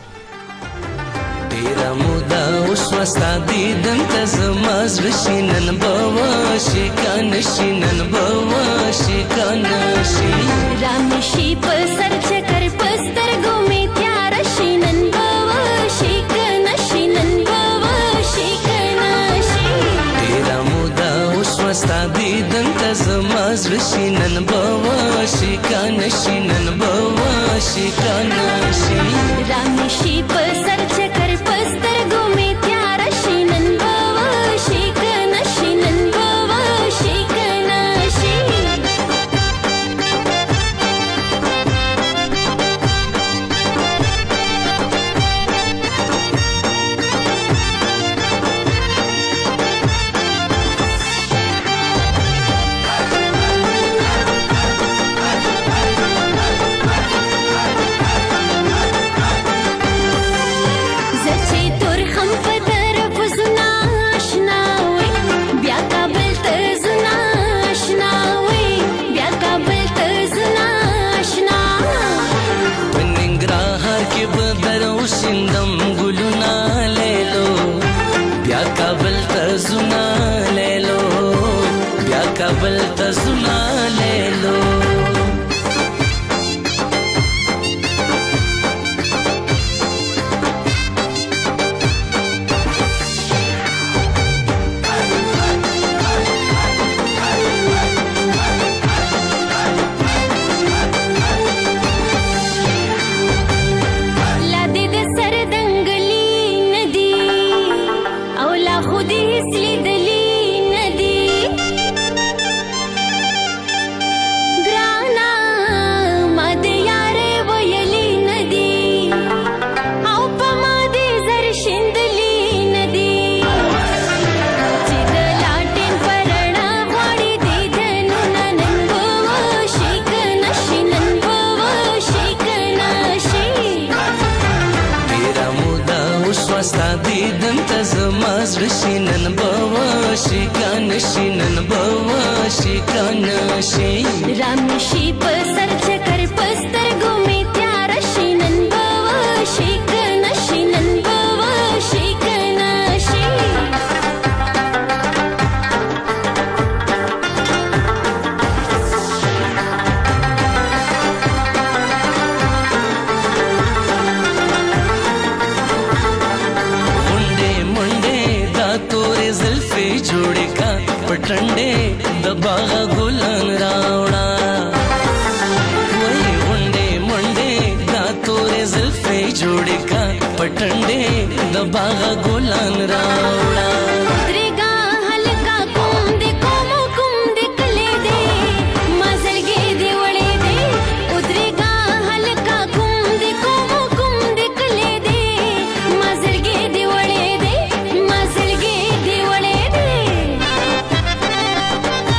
Speaker 18: ډیره موده اوس وستا دیدن ته زما زړه شینن به وشي کنه شینن به وشي کنه شي
Speaker 19: رام شي په سر چکر پسترګو می تیار شینن به وشي کنه شینن به وشي
Speaker 18: وستا دیدن ته زما زړه شینن به وشي کنه شینن به وشي کنه شي
Speaker 19: رام شي په سر چکر پسترګو می تیار شینن به وشي کنه شینن به وشي کنه شي
Speaker 18: کابل ته زما لیلو شینن بوا شکان شینن بوا شکان شي
Speaker 19: رام شي په سر چکر پسترګو می تیار شینن بوا شکان شینن بوا شکان شي
Speaker 18: جوړې کا پټنډې د باغ ګلان راوړا وای غونډې منډې دا تورې زلفې جوړې کا پټنډې د باغ ګلان راوړا
Speaker 19: درګه هلکا کوم دې کوم کوم دې کلې دې مازلګې دې وړې دې درګه هلکا کوم دې کوم کوم دې کلې دې مازلګې دې وړې دې مازلګې دې وړې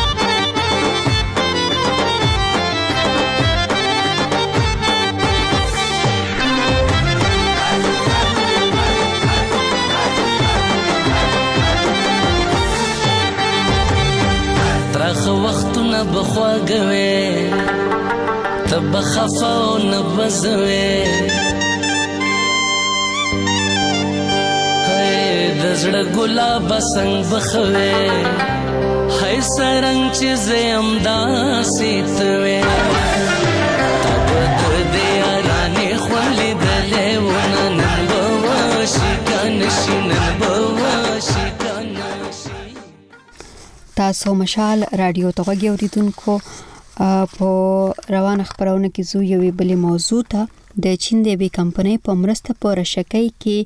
Speaker 18: بخواګوي تب خفا نبزوي هاي دزړه ګلاب څنګه بخوي هاي سرنګ چې زم داسې توي تب دې یارانه خولې دلې ونن بواشي کنشي نن بواشي
Speaker 1: تاسو مشال رادیو ته غوږی اوریدونکو په روان خبرونه کې زو یوې بلې موضوع ته د چین د بي کمپنۍ په مرسته په رشکۍ کې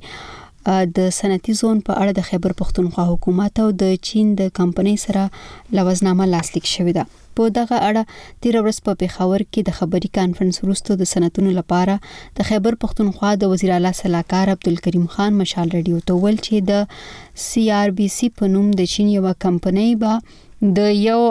Speaker 1: د صنعتي زون په اړه د خیبر پختونخوا حکومت او د چین د کمپنۍ سره لوزنامه لاسلیک شوې ده. په دغه اړه تیر ورځ په پیښور کې د خبري کانفرنس وروسته د صنعتونو لپاره د خیبر پختونخوا د وزیر اعلی صلاحکار عبدالکریم خان مشال رادیو ته ویل چې د سی آر بي سي په نوم د چین یو کمپنۍ به د یو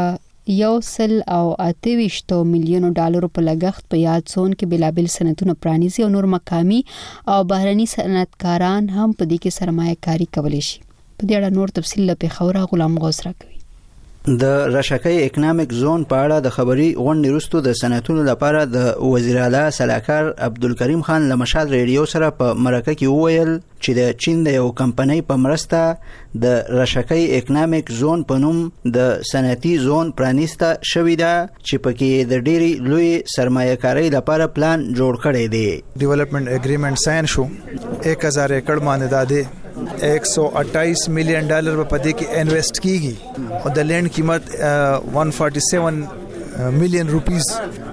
Speaker 1: یو سل او اتهویشت میلیونو ډالرو په لګښت په یاد زون کې بلابل صنعتونه پرانیزي او نور مقامي او بهرني صنعتکاران هم په دې کې سرمایه کاری کولی شي. په دې اړه نور تفصیل له پیښور غلام غوث راکوي.
Speaker 20: د رشکۍ اکنامک زون په اړه د خبري غونډې وروسته د صنعتونو لپاره د وزیر اعلی صلاحکار عبدالکریم خان له مشال ریډیو سره په مرکه کې وویل چې د چین د یو کمپنۍ په مرسته د رشکۍ اکنامک زون په نوم د صنعتي زون پرانیسته شوې ده چې پکې د ډېری لوی سرمایه‌کارۍ لپاره پلان جوړ کړی دی.
Speaker 21: ډیولپمنٹ اګریمنٹ ساين شو एक हज़ार एकड़ باندې داده एक सौ अट्ठाईस मिलियन डॉलर په دې کې انویسټ کیږي او د لینډ قیمت एक सौ सैंतालीस मिलियन रुपीस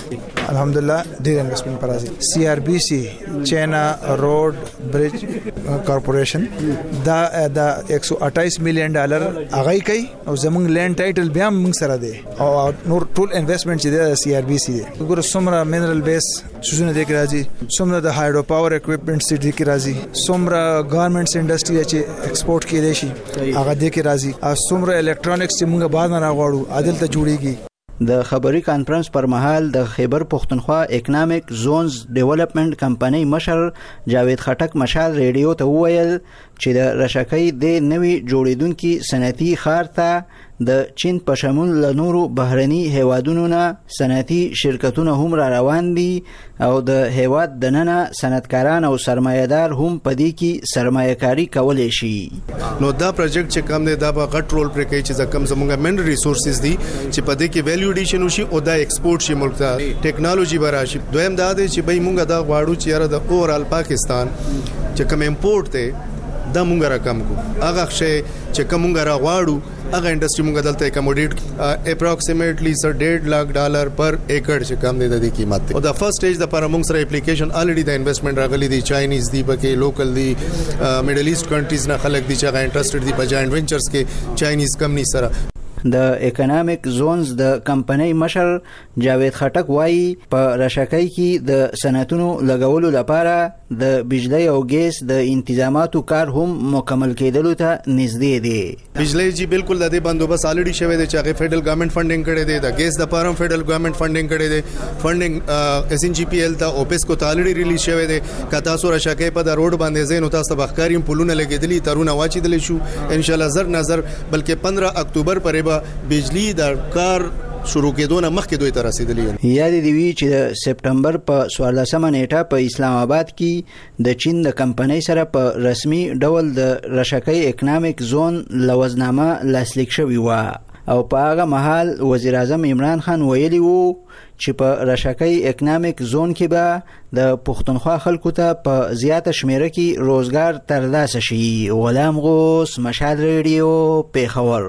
Speaker 21: الحمدلله ډیر انویسټمنٹ پر راځي. سی آر بي سي چاینا روډ برج کارپوریشن دا دا एक सौ अट्ठाईस million ډالر هغه کوي او زمونږ لینډ ټایټل بیا موږ سره دی او نور ټول انویسټمنٹ چې دی سی آر بي سي دی. ګور سمرا منرال بیس سوزونه دی کې راځي، سمرا د هایډرو پاور اکوپمنټ سټي کې راځي، سمرا ګارمنټس انډستری چې ایکسپورټ کېدای شي هغه دی کې راځي، او سمرا الکترونکس چې موږ بعد نه راغواړو عادل ته جوړيږي.
Speaker 20: د خبري کانفرنس پر مهال د خیبر پختونخوا اکنامک زونز ډیولپمنٹ کمپنۍ مشر جاوید خټک مشال ریډیو ته وویل چې د رشکۍ د نوي جوړیدونکو صنعتي ښار ته د چین په شمول له نورو بهرني هیوادونو نه صنعتي شرکتونه هم را روان دي او د هیواد دننه صنعتکاران او سرمایه‌دار هم په دې کې سرمایه‌کاري کولای شي.
Speaker 22: نو دا پروجیکټ چې کوم دی دا به غټ رول پرې کوي چې ځکه زموږه من ریسورسز دي چې په دې کې ویلیو اډیشن وشي او دا ایکسپورټ شي ملک ته ټیکنالوژي به راشي. دویم دا دی چې به موږ دا غواړو چې یاره د اورال پاکستان چې کوم امپورټ ته دا مونږ را کم کو هغه شی چې کوم مونږ را غواړو هغه انډستری مونږ دلته اکوموډیټ اپروکسیمیټلی سر ډېر لک ډالر پر ایکړ چې کم دی د دې قیمت او د فرست سټیج د پر مونږ سره اپلیکیشن الریډي د انویسټمنټ راغلي دي، چاینیز دی بکې لوکل دی میډل ایست کنټریز نه خلک دي چې هغه انټرېسټډ دي په جاینټ وینچرز کې چاینیز کمپنی سره.
Speaker 20: د اکنامک زونز د کمپنۍ مشر جاوید خټک وایي په رشکۍ کې د صنعتونو لګولو لپاره د بجلی او ګیس د انتظاماتو کار هم مکمل کېدلو ته نږدې دی.
Speaker 22: بجلی جی بالکل د دې بندوبست الریډي شوی دی چې هغه فدرل ګورنمنت فندینګ کړي دی، د ګیس د پاره فدرل ګورنمنت فندینګ کړي دی، فندینګ اس ان جی پی ایل ته اوپس کو الریډي ریلیز شوی دی. کتا سو رشکۍ په د روډ باندې زینو تاسو بخکاریم پلونه لګیدلی ترونه واچیدل شو ان شاء الله زر نظر بلکې پندرہ اکتوبر پرې به بجلی د کار شروع کېدونه مخکې دوی ته رسیدلی.
Speaker 20: یاد دی وی چې د سپټمبر په څوارلسمه نیټه په اسلام آباد کې د چین د کمپنۍ سره په رسمي ډول د رشکۍ اکنامک زون لوزنامه لاسلیک شوې و او په هغه مهال وزیر اعظم عمران خان ویلي وو چې په رشکۍ اکنامک زون کې به د پښتونخوا خلکو ته په زیاته شمیره کې روزګار ترلاسه شي. غلام غوث مشال ریډیو پیښور.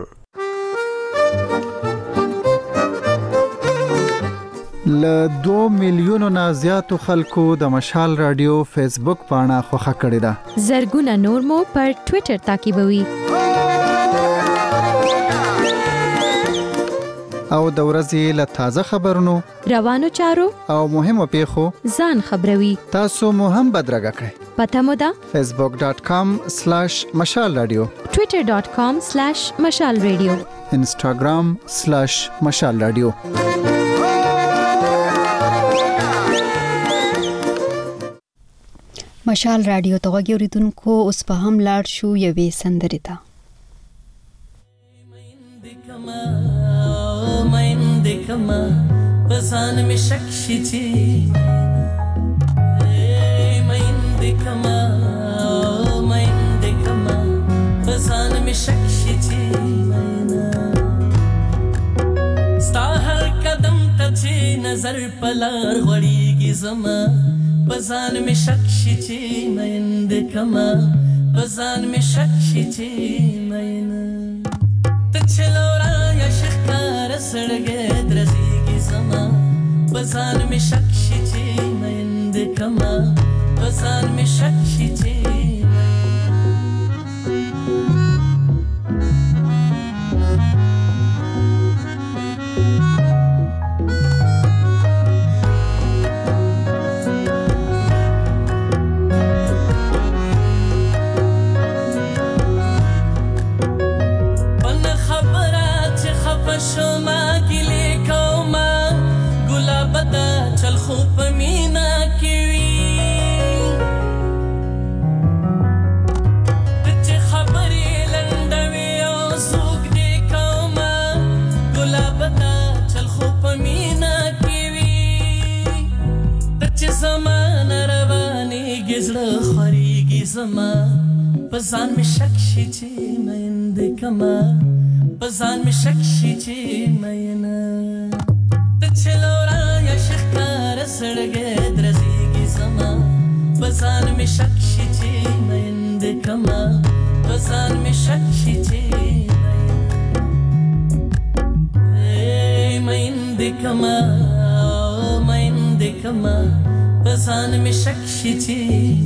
Speaker 17: ل دو میلیونو نه زیاتو خلکو د مشال رادیو فیسبوک پاڼه خوښه کړې ده.
Speaker 3: زرګونه نور مو پر ټوئیټر تعقیبوي.
Speaker 17: او د ورځې له تازه خبرونو،
Speaker 3: روانو چارو
Speaker 17: او مهمو پیښو
Speaker 3: ځان خبروي.
Speaker 17: تاسو مو هم بدرګه کړئ.
Speaker 3: پته مو ده
Speaker 17: facebook dot com slash mashal radio،
Speaker 3: twitter dot com slash mashal radio،
Speaker 17: instagram slash mashal radio.
Speaker 1: مشال رادیو ته غوږی اوریدونکو اوس په هم لاړ شو یوې سندرې ته.
Speaker 18: مایند کما پسان می شک شي چې مین د کما مین د کما پسان می شک شي چې ستا هر قدم ته چې نظر پلار غړيږي زما پسان می شک شي چې مین د کما پسان می شک شي چې مین چلورا یا شخکار سړګې درځيږي زما پسان می شک شي چې مند کما پسان می شک شي چې شما ګلې کوما ګلاب دا چل خو په مینا کې وي چې خبرې لنډوي او زوګ دې کوما ګلاب دا چل خو په مینا کې وي چې زمان رواني گزړه خوريږي زما پسان می شک شي چې مند کما پسان می شک شي چې مینا ته چلورا یا شخکار سړګې درځيږي زما پسان می شک شي چې مند کما پسان می شک شي چې مند کما مند کما پسان می شک شي چې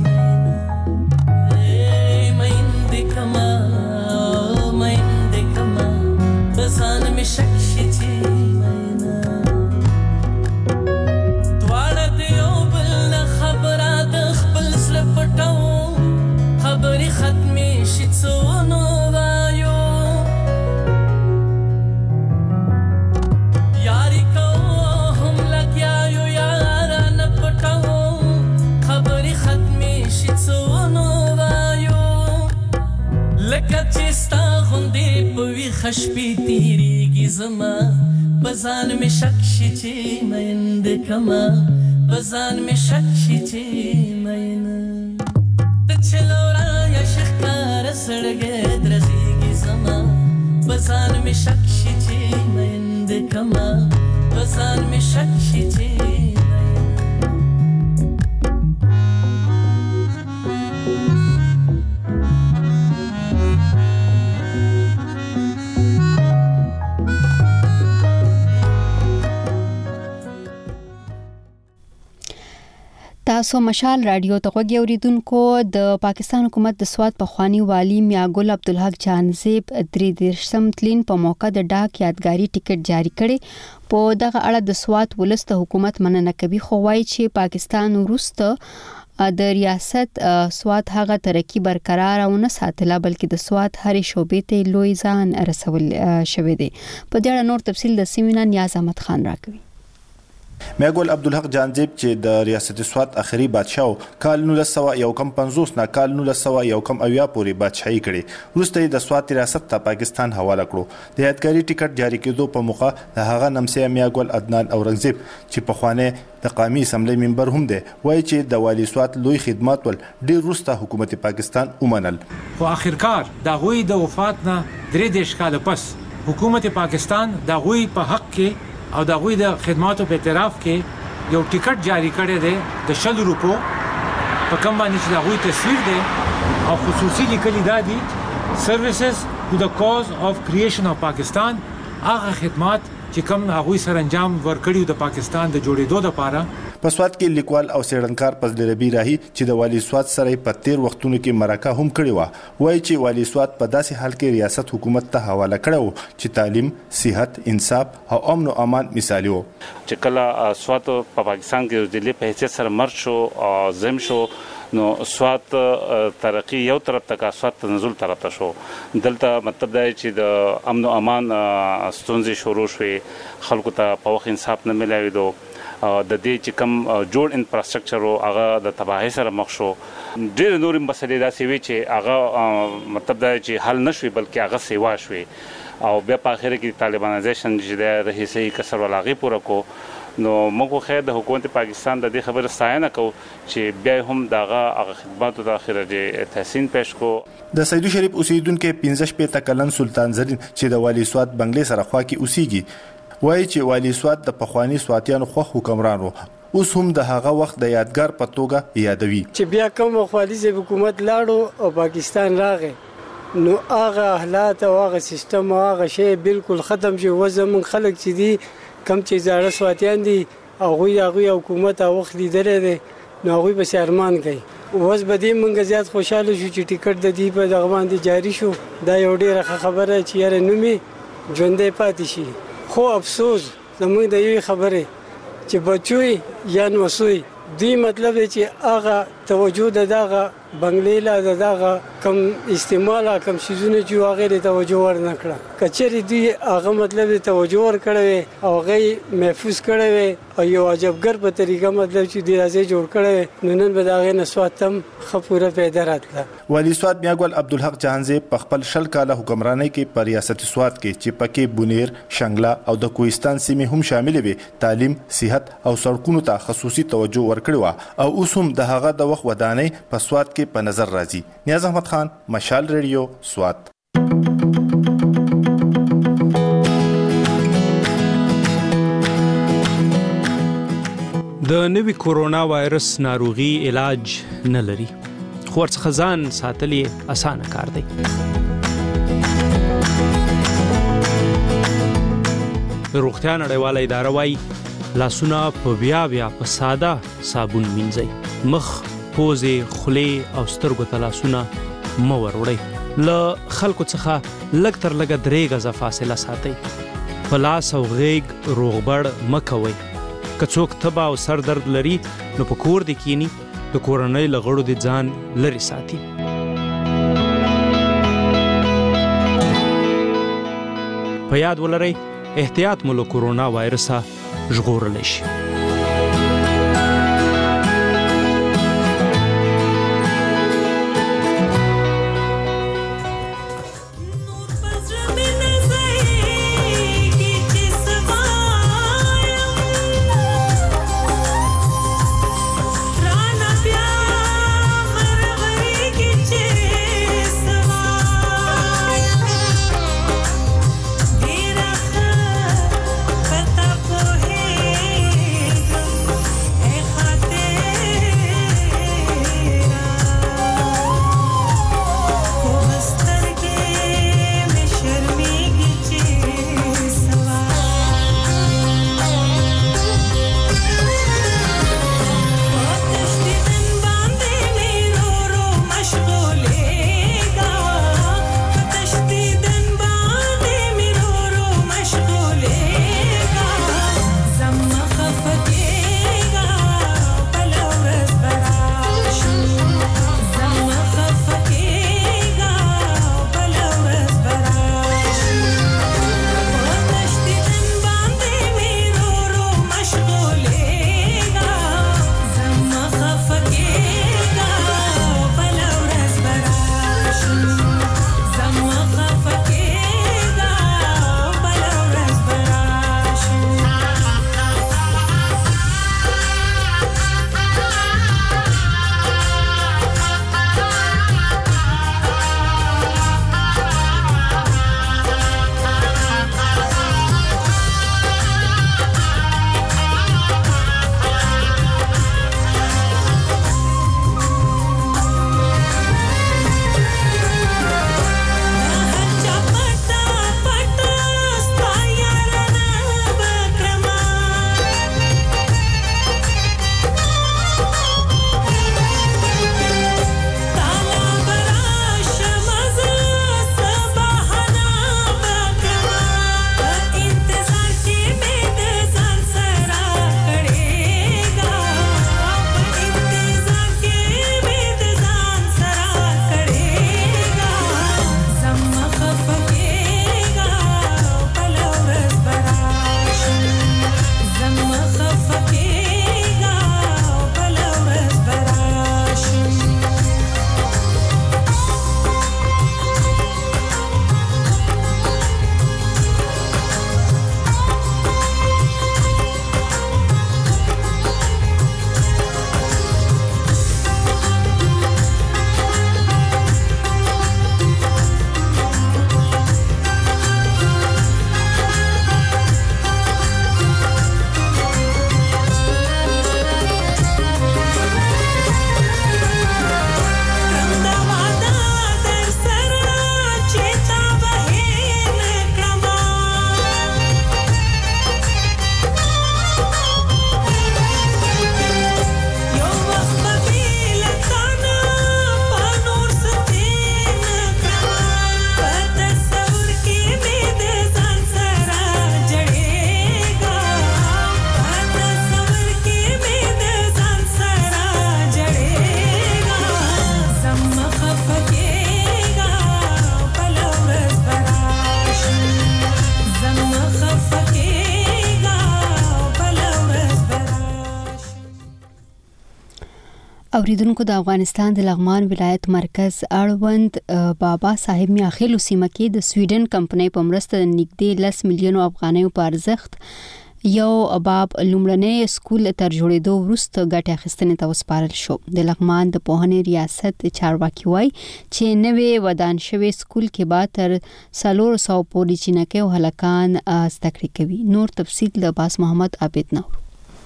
Speaker 18: مند کما مند کما پسان می شک شي چې مینا دواړه دیو بل خبره د خپل سر پټاو خبري ختمي شي څو نو وایو یاري کو هم لګیا یو یار نه پټاو خبري ختمي شي څو نو وایو لکه چې ستا غوندې په وي خشپې تیریږي زما پسان می شک شي چې مند کما پسان می شک شي چې مینا ته چلورا یا شخکار سړګې درځيږي زما پسان می شک شي چې مند کما پسان می شک شي چې
Speaker 1: تاسو مشال رادیو ته غوږی اوریدونکو د پاکستان حکومت د سواد پخوانی والی میا ګل عبدالحق جانزیب درې دیرشم تلین په موقع د ډاک یادګاری ټیکټ جاری کړي په دغه اړه د سواد ولست حکومت مننه کوي خو وايي چې پاکستان وروسته د ریاست سواد هغه ترقی برقرار او نه ساتله بلکې د سواد هرې شوبې ته لوی ځان رسول شوی دی په دې اړه نور تفصیل د سیمینار نیاز احمد خان راکوي
Speaker 4: میاګل عبدالحق جانزیب چې د ریاست سواد اخري بادشاہ کال نولس سوه یو کم پنځوس نه کال نولس سوه یو کم اویا پورې بادشاہي کړي وروسته د سواد ریاست ته پاکستان حواله کړو د یادګاري ټیکټ جاری کېدو په موخه د هغه نمسیا میاګل عدنان اورنګزیب چې په خوانه د قومي اسمبلی ممبر هم دی وایي چې د والی سواد لوی خدمات ول ډیر وروسته حکومت پاکستان ومنل
Speaker 6: خو اخرکار د غوي د وفات نه درې دیش کال پس حکومت پاکستان د غوي په حق کې او د غوي د خدماتو په اعتراف کې یو ټیکټ جاری کړی دی د شل روپو په کوم باندې چې د غوي تصویر دی او خصوصي لیکلي دادي سروسز ټو د کاز اف کریشن اف پاکستان هغه خدمات چې کوم هغه سرانجام ورکړیو د پاکستان د جوړېدو لپاره
Speaker 4: په سواد کې لیکوال او سیړنکار فضل ربی راهی چې د والی سواد سره په تیر وختونو کې مرکه هم کړې و وایي چې والی سواد په داسې حال کې ریاست حکومت ته حواله کړو چې تعلیم، صحت، انصاف او امن او امان مثالي وو
Speaker 23: چې کله سواد په پاکستان کې د دلی په حیثیت سره مرج شو او زم شو نو سواد ترقی یو طرف ته کا سواد تنزل طرف ته شو دلته مطلب دا چې د امن او امان ستونزې شروع شوې خلکو ته په وخت انصاف نه ملایوي دو د دې چې کم جوړ انفراستراکچر او هغه د تباہي سره مخ شو ډېر نور مسلې دا سوي چې هغه مطلب دا چې حل نشوي بلکې هغه سیوا شوي او بیا په اخر کې طالبانایزیشن چې د رئیسي کسر ولاغي پوره کو نو موږ خو د حکومت پاکستان د دې خبره ستاینه کو چې بیا هم دغه هغه خدماتو د اخر د تحسین پېښ کو
Speaker 4: د سیدو شریف اوسیدونکو پنځه شپږ کلن سلطان زرین چې د والی سواد بنگلې سره خوا کې اوسېږي وایي چې والی سواد د پخوانی سواتیانو خو حکمران وو اوس هم د هغه وخت د یادګار په توګه یادوي
Speaker 5: چې بیا کوم خالص حکومت لاړو او پاکستان راغی نو هغه حالات او هغه سیستم او هغه شی بالکل ختم شو وزم خلک چې دي کم چې زړه سواتیان دي او غوي هغه حکومت او وخت لیدل دي نو هغه به شرمان کوي اوس به دې مونږ زیات خوشاله شو چې ټیکټ د دې په دغه باندې جاری شو دا یو ډیره خبره چې یاره نومي ژوندې پاتې شي خو افسوس زموږ د یوې خبره چې بچوي یا نوسوي دی مطلب چې هغه توجه د دغه بنگلې لا د دغه کم استعمال کم شیزونه چې هغه د توجه ورنکړه کچري دی هغه مطلب د توجه ور کړو او هغه محفوظ کړو او یو عجبګر په طریقه مطلب چې دی راځي جوړ کړو نو نن به دغه نسواتم خپوره پیدا راتله
Speaker 4: والی سواد میاګل عبدالحق جهانزی په خپل شل کاله حکمرانۍ کې په ریاست سواد کې چې پکې بونیر شنګلا او د کوهستان سیمې هم شامل وي تعلیم صحت او سړکونو ته خصوصي توجه ورکړو او اوس هم د هغه د وخت ودانۍ په سواد کې په نظر راځي نیاز احمد خان مشال ریډیو سواد
Speaker 11: د نوي کورونا وایرس ناروغي علاج نه لري خو ورڅخه ځان ساتل یې اسانه کار دی روغتیا نړیواله اداره وايي لاسونه په بیا بیا په ساده صابون مینځئ مخ پوزې خولې او سترګو ته لاسونه مه وروړئ له خلکو څخه لږ تر لږه درې غزه فاصله ساتئ په لاس او غیږ روغبړ مه کوئ که څوک تبه او سر درد لري نو په کور دې کینی د کورنۍ له غړو دې ځان لرې ساتي په یاد ولرئ احتیاط مو له کورونا وایرسه ژغورلی شي
Speaker 9: Pata pohe
Speaker 1: اوریدونکو د افغانستان د لغمان ولایت مرکز اړوند بابا صاحب میاخیل سیمه کې د سویډن کمپنۍ په مرسته د نږدې لس میلیونو افغانیو په ارزښت یو باب لومړنی سکول تر جوړېدو وروسته ګټه اخیستنې ته وسپارل شو. د لغمان د پوهنې ریاست چارواکي وایي چې نوې ودان شوی سکول کې به تر څلور سوه پورې چینکۍ او هلکان زده کړې کوي. نور تفصیل د باس محمد عابد نور.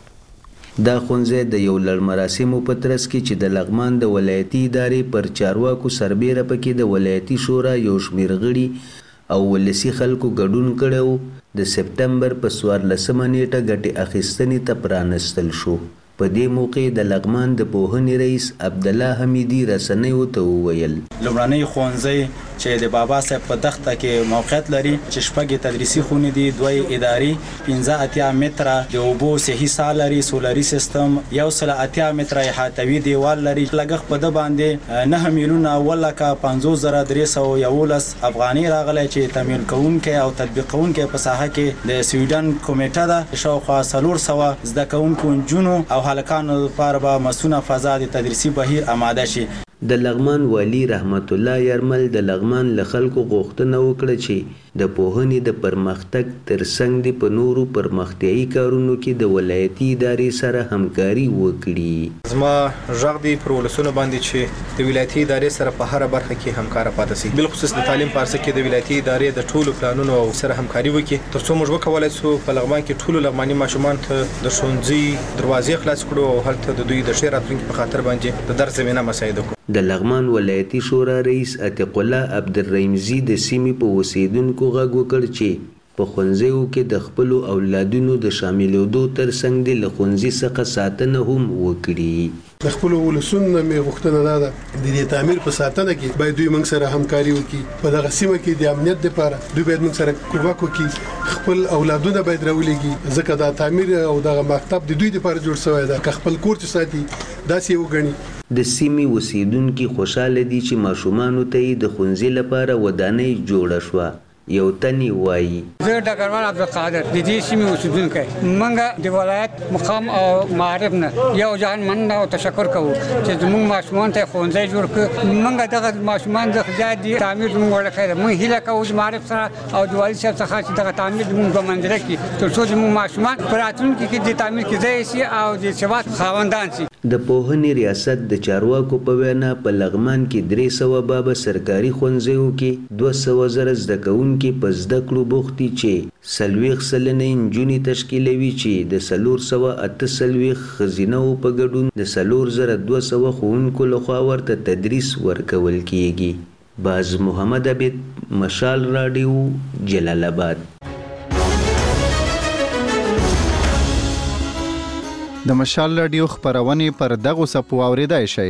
Speaker 8: دا خونځه د یو لړ مراسمو په ترڅ کې چې د لغمان د ولایتي ادارې پر چارواکو سربېره پکې د ولایتي شورا یو شمېر غړي او ولسی خلکو ګډون کړو د سپتمبر په څوارلسمه نیټه ګټې اخیستنې ته پرانستل شو. په دې موقع د لغمان د پوهنې رئیس عبدالله حمیدي رسنیو ته وویل
Speaker 9: لومړنی ښوونځی چې د بابا صاحب په دښته کې موقعیت لري چې شپږ تدریسي خونې دي، دوی اداري، پنځه اتیا متره د اوبو صحي ساه لري، سولري سیستم، یو سل اتیا متره احاطوي دیوال لري. لګښت په ده باندې نه میلیونه اوه لکه پنځوس زره درې سوه یولس افغانۍ راغلی چې تمویل کوونکی او تطبیق کوونکی په ساحه کې د سویډن کمیټه ده. شاوخوا څلور سوه زده کوونکو نجونو او هلکانو لپاره به مسونه فضا د تدریسي بهیر آماده شي.
Speaker 8: د لغمان والی رحمت الله یرمل د لغمان له خلکو غوښتنه وکړه چې د پوهنې د پرمختګ ترڅنګ د په نورو پرمختیایي کارونو کې د ولایتي ادارې سره همکاري وکړي.
Speaker 10: زما غږ دی پر ولسونو باندې چې د ولایتي ادارې سره په هر برخه کې همکار پاتې شي، بالخصوص د تعلیم په ارزښت کې د ولایتي ادارې د ټولو پلانونو سره همکاري وکړي ترڅو موږ وکولای شو په لغمان کې ټولو لغماني ماشومان ته د ښوونځي دروازې خلاص کړو او هلته د دوی د ښې راتلونکي په خاطر باندې د درس زمینه مساعده کړو.
Speaker 8: د لغمان ولایتي شورا رئیس عتیق الله عبدالرحیمزي د سیمې په اوسیدونکو غږ وکړ چې په ښوونځیو کې د خپلو اولادونو د شاملېدو ترڅنګ د له ښوونځي څخه ساتنه هم وکړي.
Speaker 22: د خپلو ولسونو نه مې غوښتنه دا ده د دې تعمیر په ساتنه کې باید دوی موږ سره همکاري وکړي. په دغه سیمه کې د امنیت لپاره دوی باید موږ سره کومک وکړي. خپل اولادونه باید راولېږي ځکه دا تعمیر او دغه مکتب د دوی لپاره جوړ شوی ده. که خپل کور چې ساتي داسې وګڼي.
Speaker 8: د سیمې اوسیدونکي خوشاله دي چې ماشومانو ته یې د ښوونځي لپاره ودانۍ جوړه شوه. یو تنی وایي
Speaker 24: زه ډګروال عبدالقادر د دې سیمې اوسیدونکی موږ د ولایت مقام او معارف نه یو جهان مننه او تشکر کوو چې زموږ ماشومان ته ښوونځی جوړ کړ. موږ دغه ماشومان څخه زیات دي تعمیر زموږ وړکی ده. موږ هیله کوو چې معارف سره او د والي صاحب څخه چې دغه تعمیر زموږ په منځره کړي تر څو زموږ ماشومان په راتلونکي کې د تعمیر کې ځای شي او د ثبات خاوندان شي.
Speaker 8: د پوهنې ریاست د چارواکو په وینا په لغمان کې درې سوه بابه سرکاري ښوونځیو کې دوه سوه زره زده کوونکي په زده کړو بوخت دي چې څلوېښت سلنې نجونې تشکیلوي چې د څلور سوه اته څلوېښت ښځینهو په ګډون د څلور زره دوه سوه ښوونکو لخوا ورته تدریس ورکول کیږي. باز محمد عبید، مشال راډیو، جلال آباد.
Speaker 17: د مشال راډیو خبرونه پر دغه سپو اوریدای شي.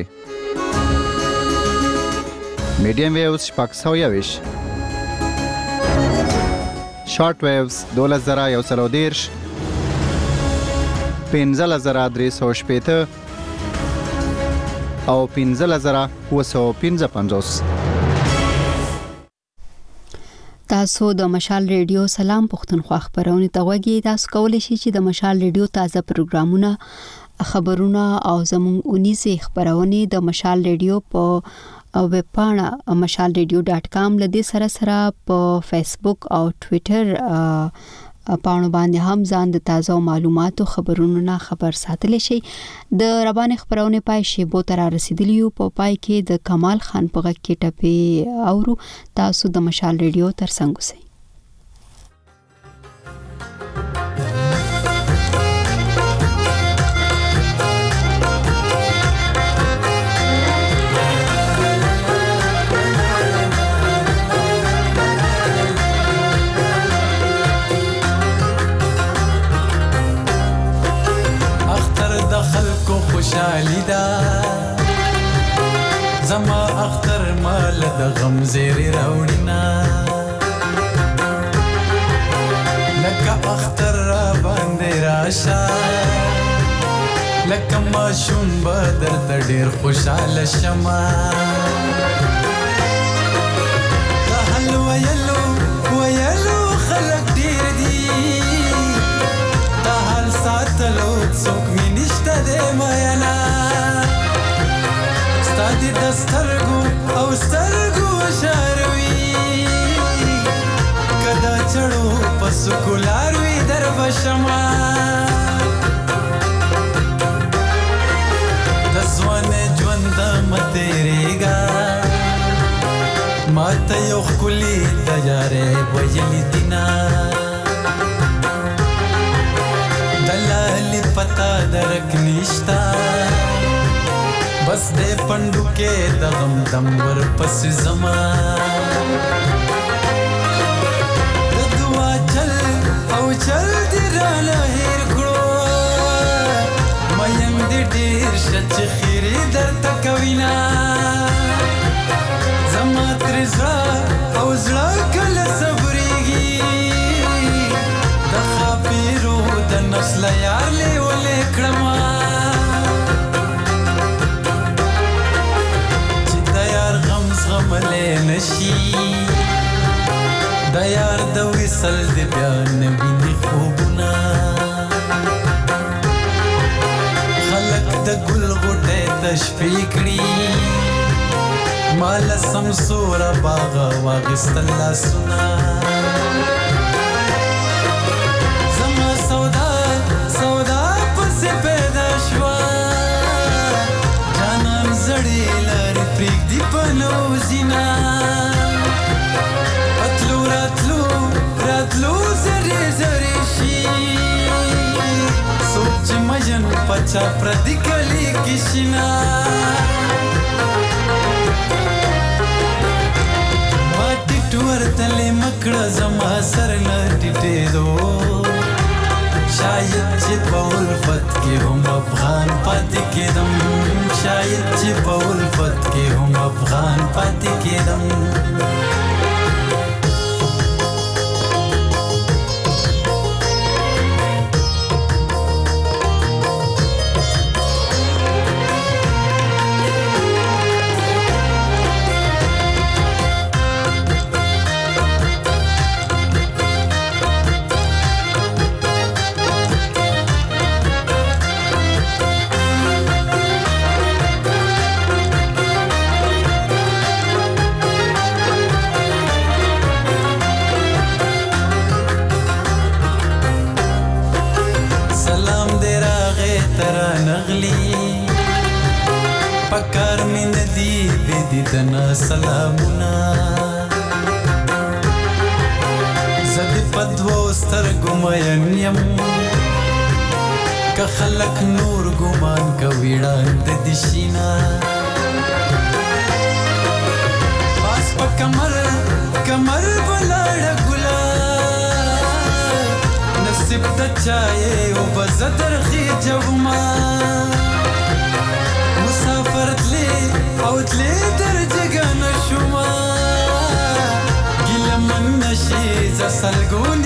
Speaker 17: میډیم ویوز شپږ سوه یویش، شارټ ویوز دولس زره یو سل او دېرش، پنځلس زره درې سوه شپېته او پنځلس زره اووه سوه پنځه پنځوس.
Speaker 1: تاسو د مشال ریډیو سلام پښتونخوا خبرونه ته وګورئ. تاسو کولی شئ چې د مشال ریډیو تازه پروګرامونه، خبرونه او زموږ اونیزه خبرونه د مشال ریډیو په ویب پاڼه مشال ریډیو ډاټ کام لدې سره سره په فیسبوک او ټویټر پاڼو باندې هم ځان د تازه معلوماتو خبرونو نه خبر ساتلی شي. د ربانې خبرونه پای شي بو تر رسیدلی په پای کې د کمال خان په غږ کې ټپې اورو. تاسو د مشال ریډیو تر څنګ اوسئ.
Speaker 2: خوشحالی دا زما اختر مال د غم زیری راوړینا لکه اختر را باندې راشه لکه ماشوم به درته ډېر خوشحاله شمه دا حل ویلو ویلو خلک ډېر دي دا حل ساتلو څوک مې نشته دی مینا ستادي دسترګو او سترګو شاروي کدا چړو پس ګلاروي در بشما دزوانه ژوند متریګا ماته یو خولي تجاره وجلی دینا دلالی پتا درک نشتا بس دې پندو کې د غم دم ور پس زما د دعا چل او چل دې را لهیر کړو مېم دې ډېر شچ خيري درته کوینا زما تر زړه او زړه کله صبرېږي د خاپیرو د نسل یار له ولې کړم غملې نشي د یار د وصل د بیان ویني خوبونه خلق د ګل غټه تشفي کړی مال سمسور باغ واغستل سنا زما سودا سودا پس پیدا شوا جانان زړی لار پریک دی پنو زینا اتلو راتلو راتلو زری زری شي سوچ مجن پچا پردی کلی کشنا ماټی ټور تلې مکړه زما سر لټټې دو شاید چې په الفت کې هم افغان پاتې کېدم شاید چې په الفت کې هم افغان پاتې کېدم پکار می ندی بدی دنا سلامونا زد پدو سترګو مین یم که خلق نور ګمان کویړان د دشینا پاس په کمر کمر بلاړ ګلا نصیب د چای او بزدر خي جوما مسافر تلی او تلی درجه گانا شما گل من نشی زسل گول